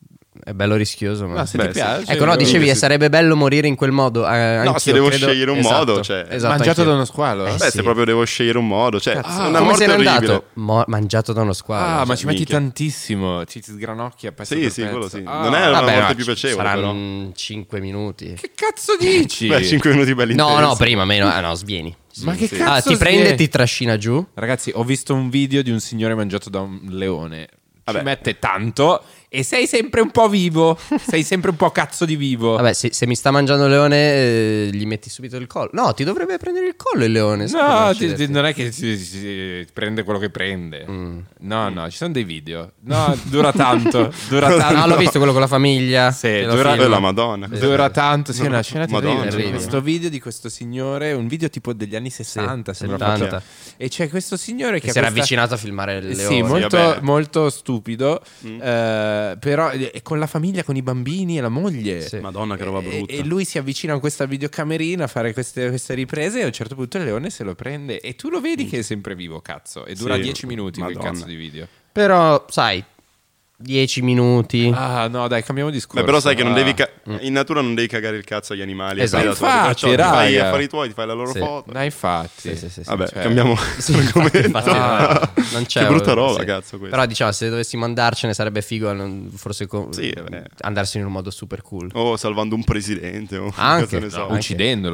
è bello rischioso. Ma... Ma se Beh, ti sì. piace, Ecco, no, dicevi sì. sarebbe bello morire in quel modo. No, se devo scegliere un modo, cioè- esatto, mangiato anch'io. da uno squalo? Eh, Beh, sì. se proprio devo scegliere un modo, cioè, è una Come morte sei orribile. andato? Mangiato da uno squalo. Ah, ma cioè. ci metti minchia. tantissimo. Ci sgranocchia pezzo Sì, per sì, pezzo. quello sì. Ah, Non è una Vabbè, morte ma più piacevole, saranno 5 minuti. Che cazzo dici? Beh, 5 minuti belli No, intensi. no, prima, meno. Ah, no, svieni. Ma che sì. cazzo Ti prende e sviene? ti trascina giù. Ragazzi, ho visto un video di un signore mangiato da un leone. ci mette tanto e sei sempre un po' vivo, sei sempre un po' cazzo di vivo. Vabbè, se mi sta mangiando il leone, gli metti subito il collo. No, ti dovrebbe prendere il collo il leone. No, non è che si prende quello che prende. No, ci sono dei video. No, dura tanto. No, l'ho visto quello con la famiglia. Sì, che lo dura- filma. la Madonna. Dura tanto, sì, è una scena Madonna, terribile. terribile. Questo video di questo signore, un video tipo degli anni 60, Sì, sembra 70. proprio. E c'è questo signore che Che ha si era questa- avvicinato a filmare il leone. Sì, molto, vabbè. molto stupido, però con la famiglia, con i bambini e la moglie. Sì. Madonna, che roba brutta. E lui si avvicina a questa videocamerina a fare queste riprese e a un certo punto il leone se lo prende e tu lo vedi che è sempre vivo, cazzo, e dura Sì, 10 minuti quel Madonna. cazzo di video. Però, sai, 10 minuti. Ah no, dai, cambiamo discorso. Beh, però sai che non Ah. devi in natura non devi cagare il cazzo agli animali. Esatto. Fai da soli. Infatti, Perciò ti fai gli raga. affari tuoi, ti fai la loro Sì. foto. Dai, infatti. Sì. Vabbè, Cioè- cambiamo argomento. Infatti, non c'è Che brutta roba, sì. cazzo, questo. Però diciamo, se dovessimo andarcene sarebbe figo forse Sì, vabbè. andarsene in un modo super cool. O salvando un presidente. O Anche. cazzo ne so. No, Uccidendolo.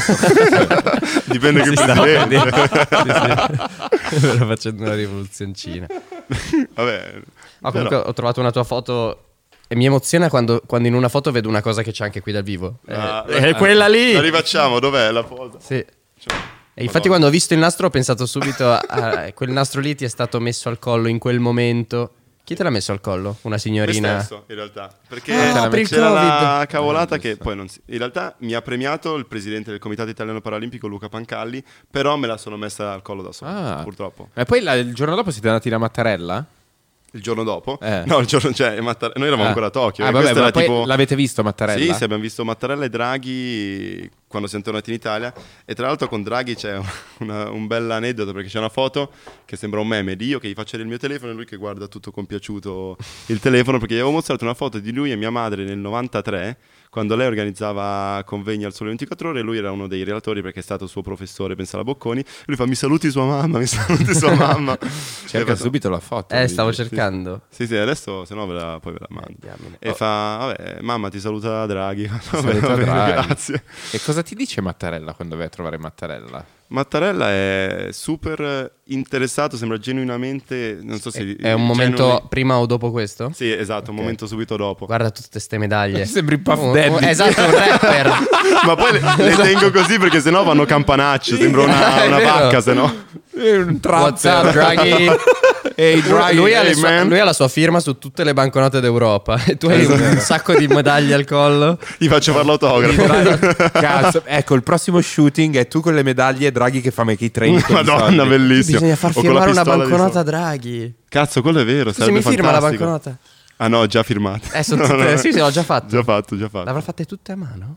Dipende che presidente. Sto facendo una rivoluzioncina. Vabbè. No, comunque ho trovato una tua foto e mi emoziona quando in una foto vedo una cosa che c'è anche qui dal vivo. È quella lì! La rifacciamo, dov'è la foto? Sì. Cioè, E infatti quando ho visto il nastro ho pensato subito a quel nastro lì ti è stato messo al collo in quel momento. Chi te l'ha messo al collo? Una me signorina? stesso, in realtà. Perché per il c'era la Covid. cavolata che poi non si... In realtà mi ha premiato il presidente del Comitato Italiano Paralimpico Luca Pancalli, però me la sono messa al collo da solo, Ah. purtroppo. E poi il giorno dopo siete andati da Mattarella? Il giorno dopo? Eh. No, il giorno... Cioè, noi eravamo ancora a Tokyo. Ah, e vabbè, questo ma era poi tipo... l'avete visto Mattarella? Sì, abbiamo visto Mattarella e Draghi quando siamo tornati in Italia e tra l'altro con Draghi c'è un bel aneddoto perché c'è una foto che sembra un meme di io che gli faccio vedere il mio telefono e lui che guarda tutto compiaciuto il telefono perché gli avevo mostrato una foto di lui e mia madre nel 93 quando lei organizzava convegni al Sole 24 Ore, lui era uno dei relatori perché è stato suo professore, pensa alla Bocconi, lui fa mi saluti sua mamma, Cerca E fa- subito la foto. Stavo dici. cercando. Sì, adesso se no poi ve la mando. diamine. E fa, vabbè, mamma ti saluta Draghi. Saluta Va bene, Draghi. grazie. E cosa ti dice Mattarella quando vai a trovare Mattarella? Mattarella è super interessato, sembra genuinamente, non so se... È un momento prima o dopo questo? Sì, esatto, un momento subito dopo. Guarda tutte ste medaglie. Sembri Puff Daddy. Esatto, un rapper. Ma poi le tengo così perché sennò vanno campanaccio, sembra È una vero. vacca, sennò... Un What's up, Draghi? Ehi, Draghi. Lui ha, hey, man. lui ha la sua firma su tutte le banconote d'Europa e tu hai un sacco di medaglie al collo. Gli faccio fare l'autografo. Cazzo, ecco, il prossimo shooting è tu con le medaglie e Draghi che fa make it train. con i Madonna, soldi. bellissimo. Bisogna far O con la firmare una pistola di banconota a soldi. Draghi. Cazzo, quello è vero, Se sarebbe mi firma la fantastico. banconota. Ah no, già firmate. Sono tutte, sì, l'ho già fatto. Già fatto. L'avrà fatte tutte a mano?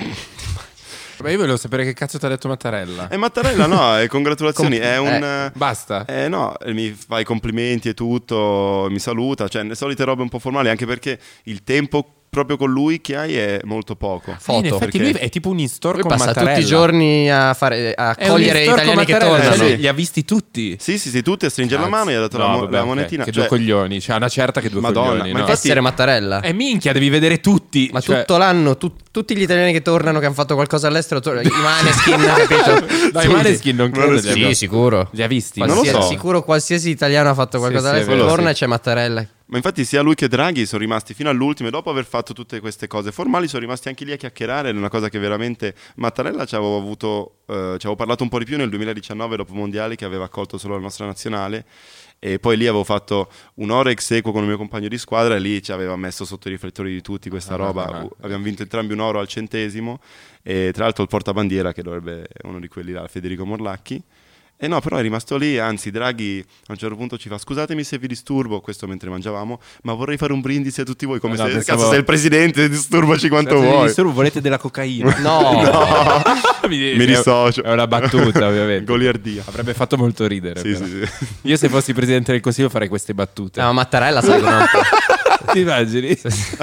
Ma io volevo sapere che cazzo ti ha detto Mattarella. E Mattarella no, congratulazioni, è un... Basta. No, mi fa i complimenti e tutto, mi saluta, cioè le solite robe un po' formali, anche perché il tempo proprio con lui che hai è molto poco. In Foto. effetti perché- lui è tipo un in-store Lui con passa Mattarella. tutti i giorni a È un cogliere in-store con italiani che Mattarella, tornano. cioè, li ha visti tutti. Sì, tutti a stringere la mano e gli ha dato No, vabbè, la ok, monetina. Che Cioè, due coglioni. C'è una certa che due Madonna, coglioni. ma no? infatti- Essere Mattarella. Minchia, devi vedere tutti. Ma Cioè, tutto l'anno, tutti gli italiani che tornano, che hanno fatto qualcosa all'estero, i Maneskin, capito? No, i Sì, Maneskin non credo. Maneskin. li abbia- Sì, sicuro. Li ha visti? Non lo Qualsiasi- so. Sicuro qualsiasi italiano ha fatto qualcosa Sì, sì, all'estero, è vero, torna sì. e c'è Mattarella. Ma infatti sia lui che Draghi sono rimasti fino all'ultimo e dopo aver fatto tutte queste cose formali sono rimasti anche lì a chiacchierare, è una cosa che veramente Mattarella ci avevo parlato un po' di più nel 2019 dopo Mondiali che aveva accolto solo la nostra nazionale e poi lì avevo fatto un'ora ex equo con il mio compagno di squadra e lì ci aveva messo sotto i riflettori di tutti questa roba, abbiamo vinto entrambi un oro al 100° e tra l'altro il portabandiera che dovrebbe uno di quelli là, Federico Morlacchi. E no, però è rimasto lì, anzi Draghi a un certo punto ci fa scusatemi se vi disturbo, questo mentre mangiavamo, ma vorrei fare un brindisi a tutti voi, come No, se pensavo- cazzo sei il presidente, disturbaci quanto vuoi. Volete della cocaina? No, Mi dissocio. È una battuta, ovviamente. Goliardia. Avrebbe fatto molto ridere. Sì, però. sì. Io se fossi presidente del consiglio farei queste battute. no, Mattarella sai che non... Ti immagini?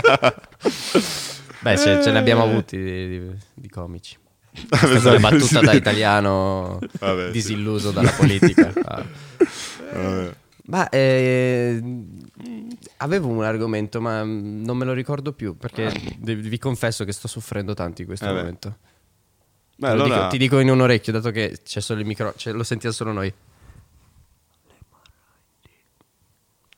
Beh, ce ne abbiamo avuti di comici. Questa è una battuta da italiano Vabbè, sì. disilluso dalla politica. Vabbè. Ma avevo un argomento, ma non me lo ricordo più perché vi confesso che sto soffrendo tanto in questo Vabbè. momento. Beh, Te lo allora... dico, ti dico in un orecchio, dato che c'è solo il micro, lo sentiamo solo noi.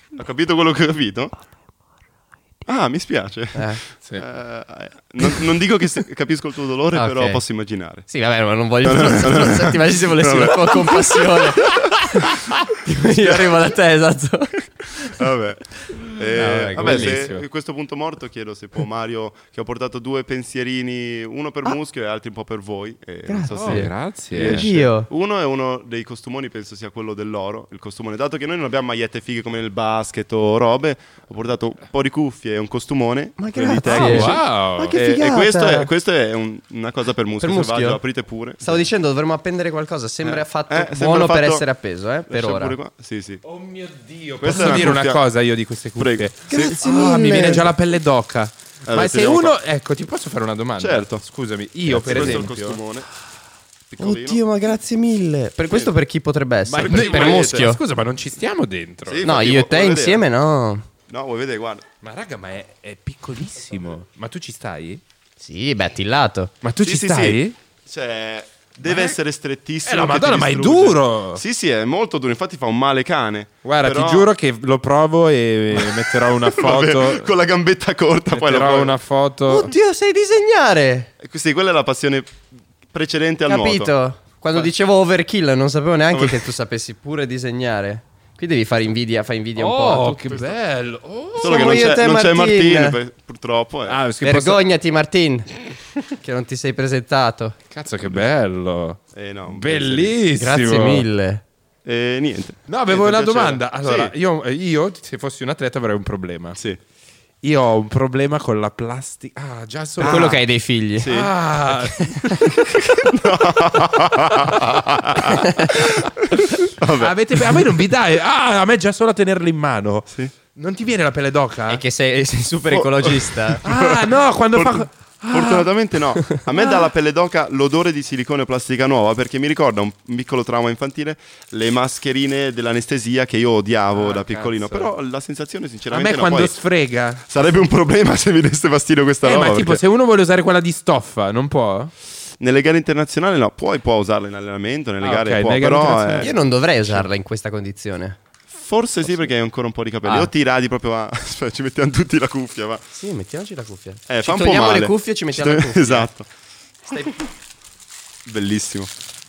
Ho capito quello che ho capito? Ah, mi spiace. Sì. Non dico che capisco il tuo dolore, Ok. però posso immaginare. Sì, vabbè, ma non voglio ti immagini se volessi una tua compassione. Io arrivo da te, esatto. Vabbè. vabbè, Vabbè, se bellissimo. a questo punto morto chiedo se può Mario, che ho portato 2 pensierini, uno per Muschio e altri un po' per voi. Non so se Grazie. riesce. Dio. Uno è uno dei costumoni, penso sia quello dell'oro, il costumone. Dato che noi non abbiamo magliette fighe come nel basket o robe, ho portato un po' di cuffie e un costumone. Ma quelli grazie. tecnici. Wow. Ma che E figata. questo è una cosa per Muschio Per Muschio? Selvaggio, aprite pure. Stavo dicendo, dovremmo appendere qualcosa. Sembra fatto sembra buono per fatto- essere appeso, per Lascia ora. pure qua. Sì, sì. Oh mio Dio, Questa è posso una dire cuffia- una cosa io di queste cuffie? Prego. Grazie Mi mille. viene già la pelle d'oca. Ma se teniamo uno, qua. ecco, ti posso fare una domanda? Certo. Scusami, io per Questo è il esempio costumone. Piccolino. Oddio, ma grazie mille. Per questo per chi potrebbe essere? Ma Per noi- Muschio. Scusa, ma non ci stiamo dentro. Sì. No, infatti, io e te vuoi vedere? insieme no. No, vuoi vedere, guarda. Ma raga, ma è piccolissimo. Ma tu ci stai? Sì, beh, attillato. Ma tu Sì, ci sì, stai? sì. Cioè, deve essere strettissimo. la che Madonna, ti ma è distrugge. duro! Sì, sì, è molto duro. Infatti fa un male cane. Guarda, Però- ti giuro che lo provo e metterò una Vabbè, foto. con la gambetta corta, poi lo Metterò puoi- una foto. Oddio, sai disegnare. Sì, quella è la passione precedente al Capito? nuoto. Quando dicevo overkill non sapevo neanche Over- che tu sapessi pure disegnare. Qui devi fare invidia, fai invidia un po' Oh, a tutti. che bello! Oh. Solo che Siamo non io e c'è, te, non c'è Martin. Martin, purtroppo. Ah, perché posso- Vergognati, Martin, che non ti sei presentato. Cazzo, che bello! No, Bellissimo! Grazie mille. Niente. No, avevo Niente, una piacere. domanda. Allora, Sì. io, se fossi un atleta, avrei un problema. Sì. Io ho un problema con la plastica. Ah, già solo. Per quello che hai dei figli. Sì. Ah, a me non vi dai. Ah, a me già solo a tenerlo in mano. Sì. Non ti viene la pelle d'oca? E che sei super ecologista. Ah, no, quando fa. Fortunatamente no. A me dà la pelle d'oca l'odore di silicone o plastica nuova, perché mi ricorda un piccolo trauma infantile, le mascherine dell'anestesia che io odiavo da piccolino. cazzo. Però la sensazione A sinceramente me no. quando Poi sfrega. sarebbe un problema se mi desse fastidio questa roba. Ma tipo, perché se uno vuole usare quella di stoffa, non può? nelle gare internazionali no, può usarla in allenamento, nelle gare ok, può, nelle gare però internazionali. Io non dovrei usarla in questa condizione. forse sì perché hai ancora un po' di capelli. Ah. O ti radi proprio a... Aspetta, ci mettiamo tutti la cuffia, va. Sì, mettiamoci la cuffia. Fa Ci un po' togliamo male. le cuffie e ci mettiamo le cuffie. Esatto. Stai- Bellissimo.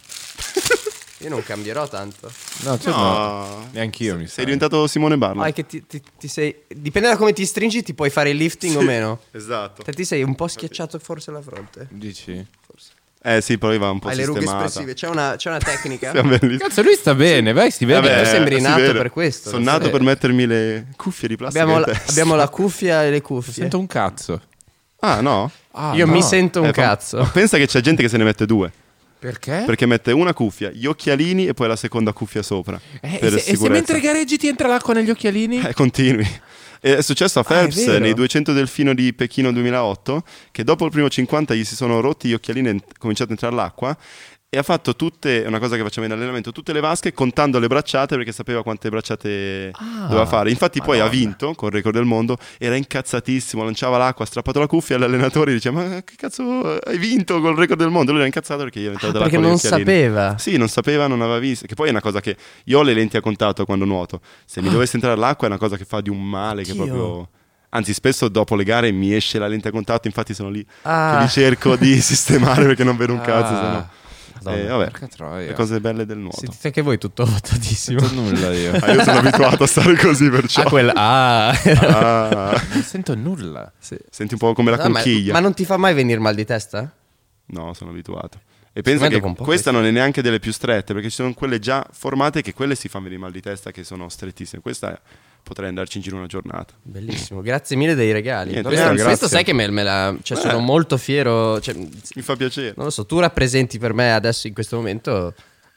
Io non cambierò tanto. No, cioè No. neanch'io mi sa. Sei diventato Simone Barla. Ah, è che ti sei... Dipende da come ti stringi, ti puoi fare il lifting o meno. Esatto. Te ti sei un po' schiacciato forse alla fronte. Dici? Sì, poi va un po' Hai le rughe sistemata. espressive. C'è una tecnica. Siamo bellissimi. Cazzo, lui sta bene, vai, si vede. Vabbè, tu sembri si nato vede. per questo, Sono non nato so. per mettermi le cuffie di plastica Abbiamo in la, testa. abbiamo la cuffia e le cuffie. Sento un cazzo. Ah, no? Ah, Io no. mi sento un Ma cazzo. pensa che c'è gente che se ne mette due. Perché? Perché mette una cuffia, gli occhialini e poi la seconda cuffia sopra. Per E se sicurezza. mentre gareggi ti entra l'acqua negli occhialini? Continui. È successo a Phelps vero. nei 200 delfino di Pechino 2008, che dopo il primo 50 gli si sono rotti gli occhialini e è cominciato a entrare l'acqua. E ha fatto tutte, è una cosa che facciamo in allenamento, tutte le vasche contando le bracciate perché sapeva quante bracciate doveva fare. Infatti poi ha vinto con il record del mondo, era incazzatissimo, lanciava l'acqua, ha strappato la cuffia e l'allenatore diceva ma che cazzo hai vinto con il record del mondo? Lui era incazzato perché gli è entrata Perché l'acqua non negli occhialini. sapeva. Sì, non sapeva, non aveva visto. Che poi è una cosa che io ho le lenti a contatto quando nuoto. Se mi dovesse entrare l'acqua è una cosa che fa di un male che Anch'io. proprio... Anzi, spesso dopo le gare mi esce la lente a contatto, infatti sono lì Ah. che li cerco di sistemare perché non vedo un cazzo, se no... Madonna. vabbè, Porca troia. le cose belle del nuoto. Sentite anche voi tutto votatissimo. Non sento nulla io. Io sono abituato a stare così, perciò... Ah, quella... Ah. Ah. Non sento nulla. Sì. Senti un po' come la Ah, ma conchiglia. non ti fa mai venire mal di testa? No, sono abituato. E pensa me che dopo un po' questa non è neanche delle più strette, perché ci sono quelle già formate che quelle si fanno venire mal di testa, che sono strettissime. Questa potrei andarci in giro una giornata. Bellissimo, grazie mille dei regali. Niente, Questo, grazie. questo sai che me la... Cioè, sono molto fiero. Cioè, Mi fa piacere. non lo so, tu rappresenti per me adesso in questo momento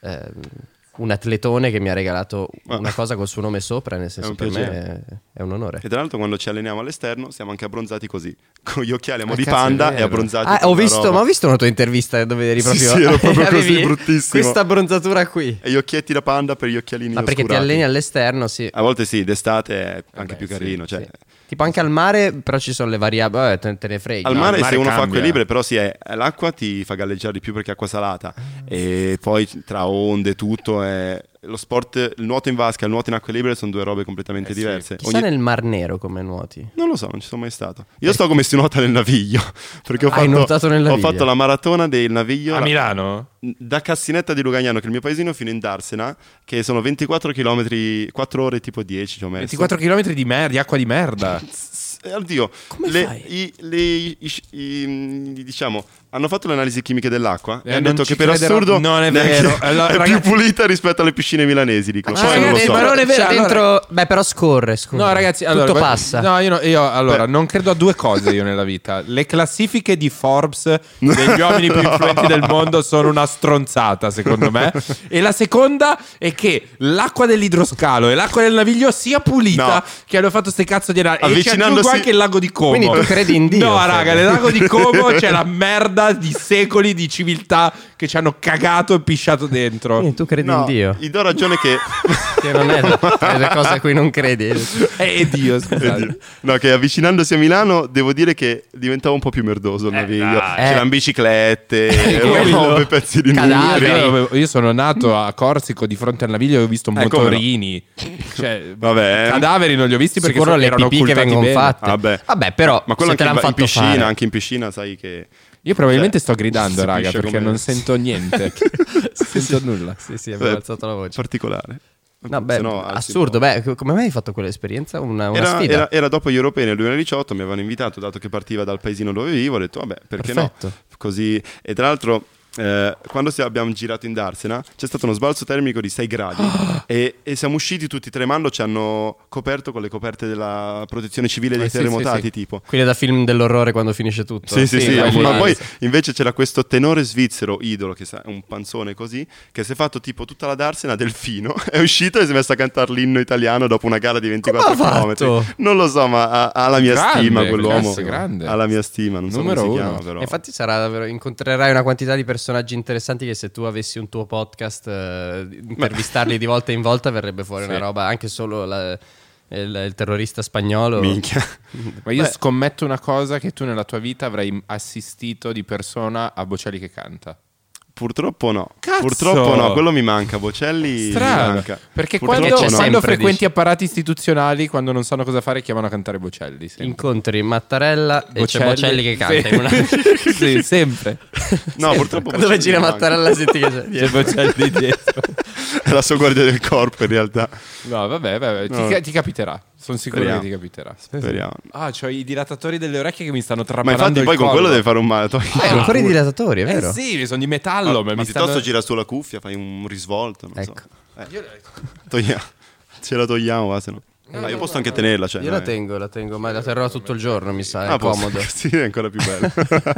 un atletone che mi ha regalato una cosa col suo nome sopra, nel senso un per me piacere. è un onore. E tra l'altro quando ci alleniamo all'esterno siamo anche abbronzati così, con gli occhiali a mo' Ah, di cazzo, è panda e vero. abbronzati Ah, con ho la visto, roba. ma ho visto una tua intervista dove eri Sì, proprio... sì, ero proprio così, avevi bruttissimo. Questa abbronzatura qui. E gli occhietti da panda per gli occhialini Ma perché ti oscurati. alleni all'esterno, sì. A volte sì, d'estate è anche Vabbè, più sì, carino. Cioè, Sì. Tipo anche al mare, però ci sono le variabili, vabbè, te ne freghi. al no? mare, al mare se uno fa cambia. acque libere, però sì, l'acqua ti fa galleggiare di più perché è acqua salata. E poi tra onde tutto è lo sport, il nuoto in vasca e il nuoto in acque libere sono due robe completamente sì. diverse. Chissà nel Mar Nero come nuoti. Non lo so, non ci sono mai stato. Io sto come si nuota nel Naviglio, perché Hai nuotato nel ho Naviglio? fatto la maratona del Naviglio A Milano? da Cassinetta di Lugagnano, che è il mio paesino, fino in Darsena, che sono 24 km, 4 ore tipo 10 ci ho messo. 24 km di acqua di merda. Oddio, Come fai? diciamo, hanno fatto le analisi chimiche dell'acqua e hanno non detto ci che per crederò. assurdo Non è vero. Allora, è ragazzi- più pulita rispetto alle piscine milanesi, dicono. Poi non lo ragazzi, so. ma non è vero. C'è dentro... Beh, però scorre. No, ragazzi, allora, tutto passa. No, io allora Beh. non credo a due cose io nella vita. Le classifiche di Forbes degli uomini più influenti del mondo sono una stronzata, secondo me. E la seconda è che l'acqua dell'idroscalo e l'acqua del Naviglio sia pulita, No. che hanno fatto ste cazzo di analisi. E ci Avvicinandosi- aggiungo anche il lago di Como. Quindi tu credi in Dio, No, Fede? raga, nel lago di Como c'è la merda di secoli di civiltà che ci hanno cagato e pisciato dentro. Quindi tu credi No, in Dio. gli do ragione che Che non è le cose a cui non credi. E Dio, scusate. no, che avvicinandosi a Milano devo dire che diventava un po' più merdoso il Naviglio. dai. C'erano biciclette, quello. robe, pezzi di Cadaveri. nutria. Io sono nato a Corsico di fronte al Naviglio e ho visto come no. motorini. Cioè, Vabbè. cadaveri non li ho visti perché Sicuro le erano pipì che occultati vengono bene. fatte. Vabbè. però Ma quello se te anche l'hanno in fatto piscina, fare. anche in piscina sai che Io probabilmente Cioè, sto gridando, si raga, capisce perché come- non sento niente. Non sento nulla. Sì, abbiamo Beh, alzato la voce. particolare. No, beh, Se no, alzi un assurdo. po'. Beh, come mai hai fatto quell'esperienza? Una sfida. Era dopo gli europei nel 2018, mi avevano invitato, dato che partiva dal paesino dove vivo, ho detto vabbè, perché Perfetto. no? Così, e tra l'altro quando abbiamo girato in Darsena c'è stato uno sbalzo termico di 6 gradi e siamo usciti tutti tremando, ci hanno coperto con le coperte della protezione civile dei Sì, terremotati, sì, sì. tipo. Quelli da film dell'orrore quando finisce tutto. Sì, quelli- ma poi invece c'era questo tenore svizzero idolo, che è un panzone così, che si è fatto tipo tutta la Darsena delfino, è uscito e si è messo a cantare l'inno italiano dopo una gara di 24 Come ha km. fatto? Non lo so, ma ha la mia Grande, stima quell'uomo. ragazzi, grande. Ha la mia stima, non so Numero come si uno. chiama però. E infatti sarà davvero, incontrerai una quantità di personaggi interessanti che se tu avessi un tuo podcast intervistarli di volta in volta verrebbe fuori Sì. una roba, anche solo il terrorista spagnolo. Minchia. Ma io scommetto una cosa, che tu nella tua vita avrai assistito di persona a Bocelli che canta. Purtroppo no. Cazzo! Purtroppo no, quello mi manca. Bocelli mi Strano, manca. perché Purtroppo quando, c'è no. quando sempre, frequenti dici. apparati istituzionali, quando non sanno cosa fare, chiamano a cantare Bocelli. Sempre. Incontri Mattarella e c'è Bocelli che canta. Sì. in una- Sì, sempre. No, purtroppo Quando vai Bocelli gira mi manca. Mattarella senti che c'è C'è dietro. Bocelli dietro. È la sua guardia del corpo in realtà. No, vabbè, No. ti capiterà. Sono sicuro Speriamo. che ti capiterà. Speriamo. Ah, c'ho i dilatatori delle orecchie che mi stanno Ma trapanando infatti il poi con collo. quello deve fare un male. Ancora i dilatatori, è vero? sì, sono di metallo. Ma mi piuttosto stanno... gira sulla cuffia, fai un risvolto, non Ecco. so. Ce la togliamo, va, se no. Ma io posso anche tenerla, cioè. Io la tengo, ma la terrò tutto il giorno, mi sa, è Ah, posso- comodo. Sì, è ancora più bello.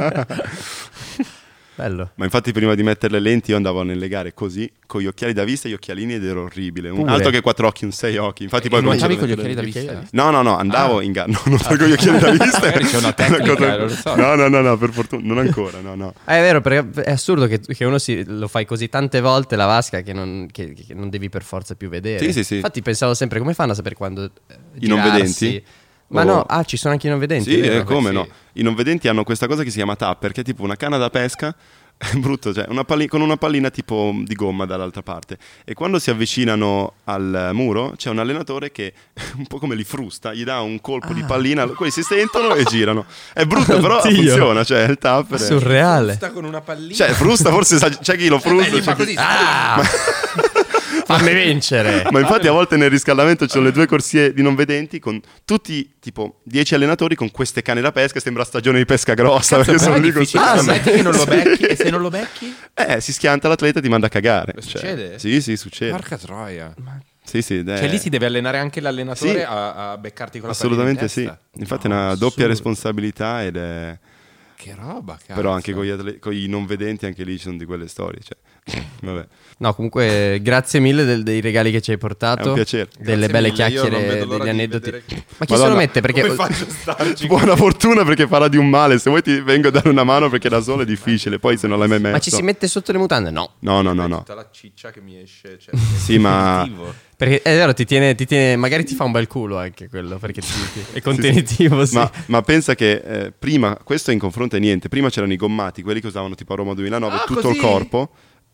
Bello. Ma infatti prima di mettere le lenti io andavo nelle gare così, con gli occhiali da vista e gli occhialini ed ero orribile. Un Pure. altro che 4 occhi, un 6 occhi. Infatti poi Nuotavi cominciavo con gli a occhiali da mettere- vista? No, andavo in gara. No, non con gli occhiali da vista. Magari c'è una tecnica, non lo so. No, per fortuna. Non ancora, no. È vero, perché è assurdo che uno lo fai così tante volte la vasca che non devi per forza più vedere. Sì. Infatti pensavo sempre come fanno a sapere quando I non girarsi? vedenti? Ma Oh. no, ci sono anche i non vedenti. Sì, vero? come Sì. no. I non vedenti hanno questa cosa che si chiama tapper, che è tipo una canna da pesca. È brutto, cioè con una pallina tipo di gomma dall'altra parte. E quando si avvicinano al muro c'è un allenatore che un po' come li frusta, gli dà un colpo di pallina, quelli si sentono e girano. È brutto, però Oddio. funziona, cioè il tapper. Surreale. Sta con una pallina. Cioè, frusta, forse c'è chi lo frusta. Gli fa c'è chi- così. Ah! Fammi vincere. Ma infatti a volte nel riscaldamento ci sono le 2 corsie di non vedenti con tutti tipo 10 allenatori con queste canne da pesca, sembra stagione di pesca grossa, perché sono lì con Ah, queste- metti che non lo becchi, e se non lo becchi? si schianta l'atleta e ti manda a cagare. Succede? Sì, succede. Porca troia. Sì, Cioè lì si deve allenare anche l'allenatore Sì. a beccarti con la Assolutamente pallina in sì. testa. Infatti No, è una doppia assurdo. responsabilità ed è... Che roba, cazzo. Però anche con i non vedenti anche lì ci sono di quelle storie. Cioè. Vabbè. No, comunque, grazie mille dei regali che ci hai portato. È un piacere. Delle Grazie belle mille, io non chiacchiere, vedo l'ora degli di aneddoti. vedere- Ma chi Madonna, se lo mette? Perché Come faccio a starci? Buona fortuna perché farà di un male. Se vuoi ti vengo a dare una mano perché da solo è difficile. Poi se non l'hai mai messo. Ma ci si mette sotto le mutande? No. No. Tutta la ciccia che mi esce. Cioè, Sì, ma- definitivo. Perché è vero, ti tiene, magari ti fa un bel culo anche quello, perché è contenitivo, sì. Ma pensa che prima, questo in confronto è niente. Prima c'erano i gommati, quelli che usavano tipo a Roma 2009, tutto così? il corpo.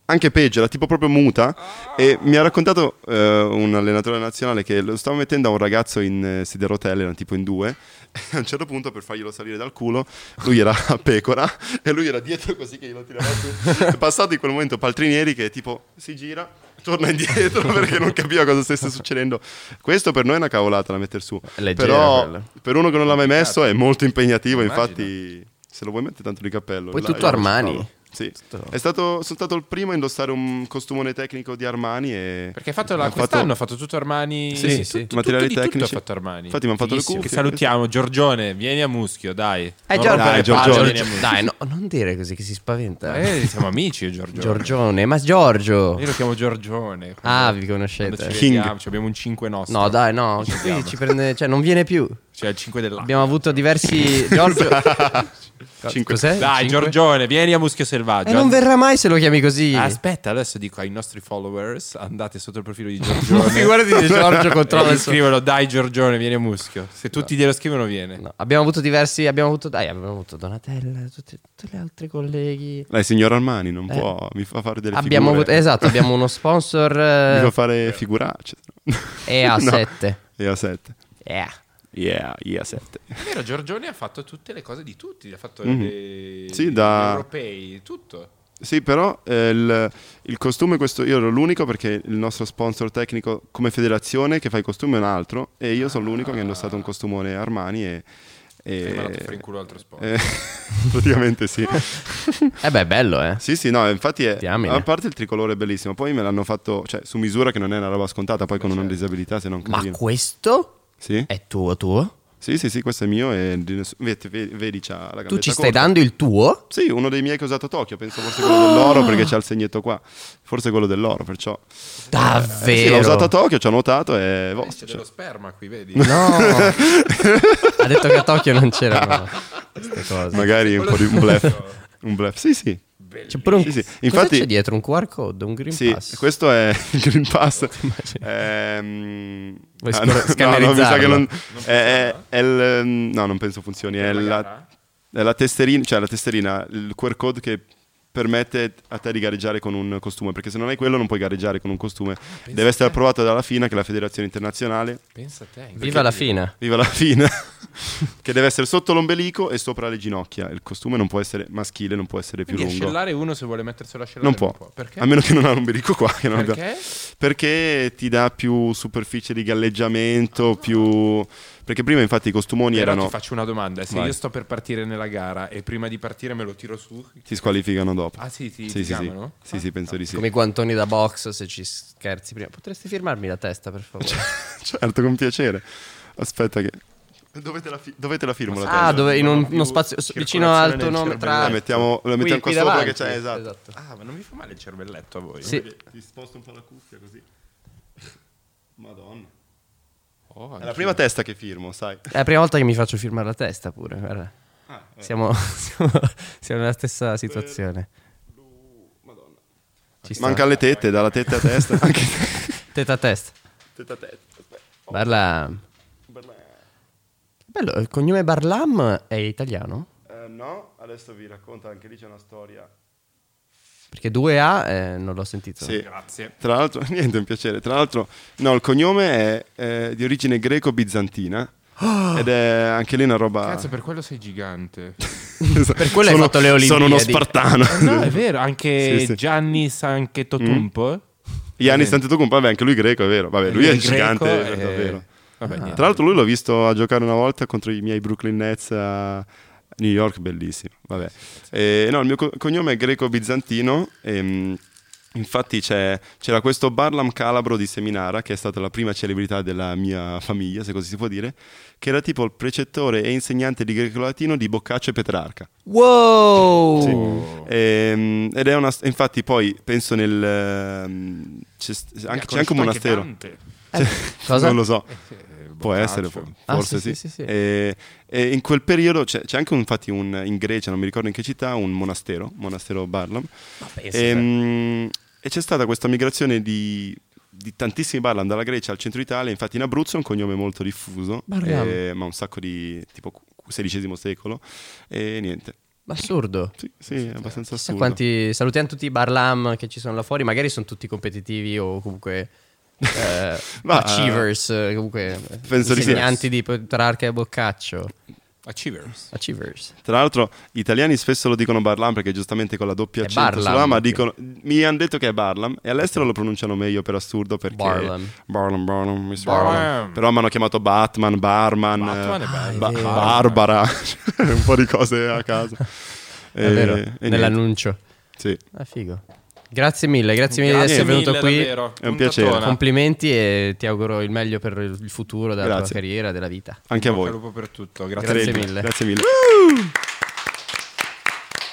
anche peggio, era tipo proprio muta e mi ha raccontato un allenatore nazionale che lo stava mettendo a un ragazzo in sedia a rotelle, erano tipo in 2 e a un certo punto per farglielo salire dal culo lui era a pecora e lui era dietro così che glielo tirava su. È passato in quel momento Paltrinieri che tipo si gira, torna indietro perché non capiva cosa stesse succedendo. Questo per noi è una cavolata da mettere su, leggera però quella. per uno che non l'ha mai messo è molto impegnativo, Immagino. infatti se lo vuoi mettere tanto di cappello. Poi là, tutto io ci Armani. provo. Sì. Sono stato il primo a indossare un costumone tecnico di Armani e Perché quest'anno ha fatto tutto Armani. Sì, tutto, materiali tutto di tutto tecnici. ha fatto Armani. Infatti mi hanno fatto le Fighissimo. cuffie. Che salutiamo, Giorgione, vieni a Muschio, dai. Non Giorgio, rompere le Giorgione. palle, vieni a Muschio. Dai, no, non dire così che si spaventa. Siamo amici io e Giorgione. Giorgione, ma Giorgio. Io lo chiamo Giorgione. Ah, vi Quando conoscete. ci King. vediamo, abbiamo un 5 nostro. No, dai, no, qui ci prende, cioè non viene più. Cioè il 5 dell'acqua. Abbiamo avuto diversi Giorgio. Cinque. Cos'è? Dai, Cinque? Giorgione, vieni a Muschio Selvaggio. E non verrà mai se lo chiami così. Aspetta, adesso dico ai nostri followers, andate sotto il profilo di Giorgione. Figurati di Giorgio controlla e il suo. scrivono, dai Giorgione, vieni a Muschio. Se tutti glielo scrivono viene. No, abbiamo avuto Donatella, tutti gli altri colleghi. Lei signor Armani non può, mi fa fare delle Abbiamo figure. avuto, esatto, abbiamo uno sponsor Mi fa fare figuracce. EA7. No, EA7. Yeah. EA7. È vero, Giorgione ha fatto tutte le cose di tutti, ha fatto Sì, gli europei, tutto. Sì, però il costume questo io ero l'unico perché il nostro sponsor tecnico come federazione che fa i costumi è un altro e io sono l'unico che ha indossato un costumone Armani e Hai mandato fuori in culo altro sport. praticamente sì. Beh, bello, Sì, no, infatti Diamine. a parte il tricolore è bellissimo, poi me l'hanno fatto, cioè, su misura che non è una roba scontata, poi con una disabilità se non Ma casino. questo Sì? è tuo? Sì, questo è mio e vedi c'ha la gambetta Tu ci stai corta. dando il tuo? Sì, uno dei miei che ho usato a Tokyo, penso forse quello dell'oro perché c'ha il segnetto qua. Forse quello dell'oro, perciò. Davvero? Sì, l'ho usato a Tokyo, ci ho notato e C'è vostro. dello sperma qui, vedi? No. Ha detto che a Tokyo non c'erano queste cose. Magari un po' di un bluff. Un bluff. Sì. C'è pure un... Sì, sì. Cosa Infatti- c'è dietro? Un QR code? Un Green Sì, Pass? questo è il Green Pass. Vuoi No, mi sa che non... funziona? È il... No, non penso funzioni. È la tesserina, cioè la tesserina, il QR code che permette a te di gareggiare con un costume, perché se non hai quello non puoi gareggiare con un costume. Deve essere approvato dalla FINA, che è la federazione internazionale. Pensa a te. Viva la fine. Viva la FINA! Che deve essere sotto l'ombelico e sopra le ginocchia. Il costume non può essere maschile, non può essere più Quindi lungo. ascellare uno se vuole metterselo a ascellare Non può. Perché? A meno che non ha l'ombelico qua. Che non abbia- Perché? Perché ti dà più superficie di galleggiamento, più... Perché prima infatti i costumoni Però erano... ti faccio una domanda. Se Vai. io sto per partire nella gara e prima di partire me lo tiro su... Ti squalificano dopo. Ah sì, ti sì. chiamano? Sì, penso di sì. Come i guantoni da box, se ci scherzi prima. Potresti firmarmi la testa, per favore? Certo, con piacere. Aspetta che... Dove te la firmo la Ah, testa? dove? In Non ho uno più spazio vicino al tuo circolazione nel nome, tra... La mettiamo Qui qua sopra davanti, che c'è, esatto. Ah, ma non vi fa male il cervelletto a voi? Sì. Ti sposto un po' la cuffia così. Madonna. Oh, È la prima testa che firmo, sai. È la prima volta che mi faccio firmare la testa pure, guarda. Siamo nella stessa situazione. Madonna. Ci sta. Manca le tette, dalla tetta a testa. Anche Testa a testa. tetta a testa. Aspetta. Barlam. Bello, il cognome Barlam è italiano? No, adesso vi racconto, anche lì c'è una storia. Perché 2A non l'ho sentito. Sì. Grazie. Tra l'altro, niente, è un piacere. Tra l'altro, no, il cognome è di origine greco-bizantina. Ed è anche lì una roba. Cazzo, per quello sei gigante. Per quello hai fatto le Olimpiadi. Sono uno spartano. No, è vero, anche Sì, sì. Gianni Sanchetotumpo. Giannis Antetokounmpo, vabbè, anche lui greco, è vero. Vabbè, lui è Greco, gigante, e- davvero. Vabbè, niente. Tra l'altro lui l'ho visto a giocare una volta contro i miei Brooklyn Nets a New York, bellissimo. Vabbè. No, il mio cognome è greco-bizantino. Infatti c'era questo Barlam Calabro di Seminara, che è stata la prima celebrità della mia famiglia, se così si può dire, che era tipo il precettore e insegnante di greco-latino di Boccaccio e Petrarca. Wow! Sì. Ed è una... Infatti poi penso nel... c'è anche un monastero. Cosa? Non lo so. Può essere, Ah, forse sì, sì. sì, sì. E in quel periodo c'è anche infatti in Grecia, non mi ricordo in che città, un monastero Barlam. E c'è stata questa migrazione di tantissimi Barlam dalla Grecia al centro Italia. Infatti in Abruzzo è un cognome molto diffuso, Barlam. ma un sacco di tipo XVI secolo. E niente. Ma assurdo. Sì, è abbastanza Chissà assurdo. quanti. Salutiamo tutti i Barlam che ci sono là fuori. Magari sono tutti competitivi o comunque Ma, achievers. Comunque penso di sì. insegnanti di Petrarca e Boccaccio. Achievers. Tra l'altro, gli italiani spesso lo dicono Barlam perché giustamente con la doppia È accento Barlam, sulla, ma più. dicono, mi hanno detto che è Barlam e all'estero lo pronunciano meglio per assurdo perché Barlam. Mr. Barlam. Barlam. Però mi hanno chiamato Batman, Barman, Batman è bello. Barbara, un po' di cose a caso. È vero, E nell'annuncio. sì. Ah, figo. Grazie mille di essere venuto qui. È un piacere. Complimenti e ti auguro il meglio per il futuro della tua Grazie. carriera, della vita. Anche a voi. Lupo per tutto. Grazie mille. Grazie mille.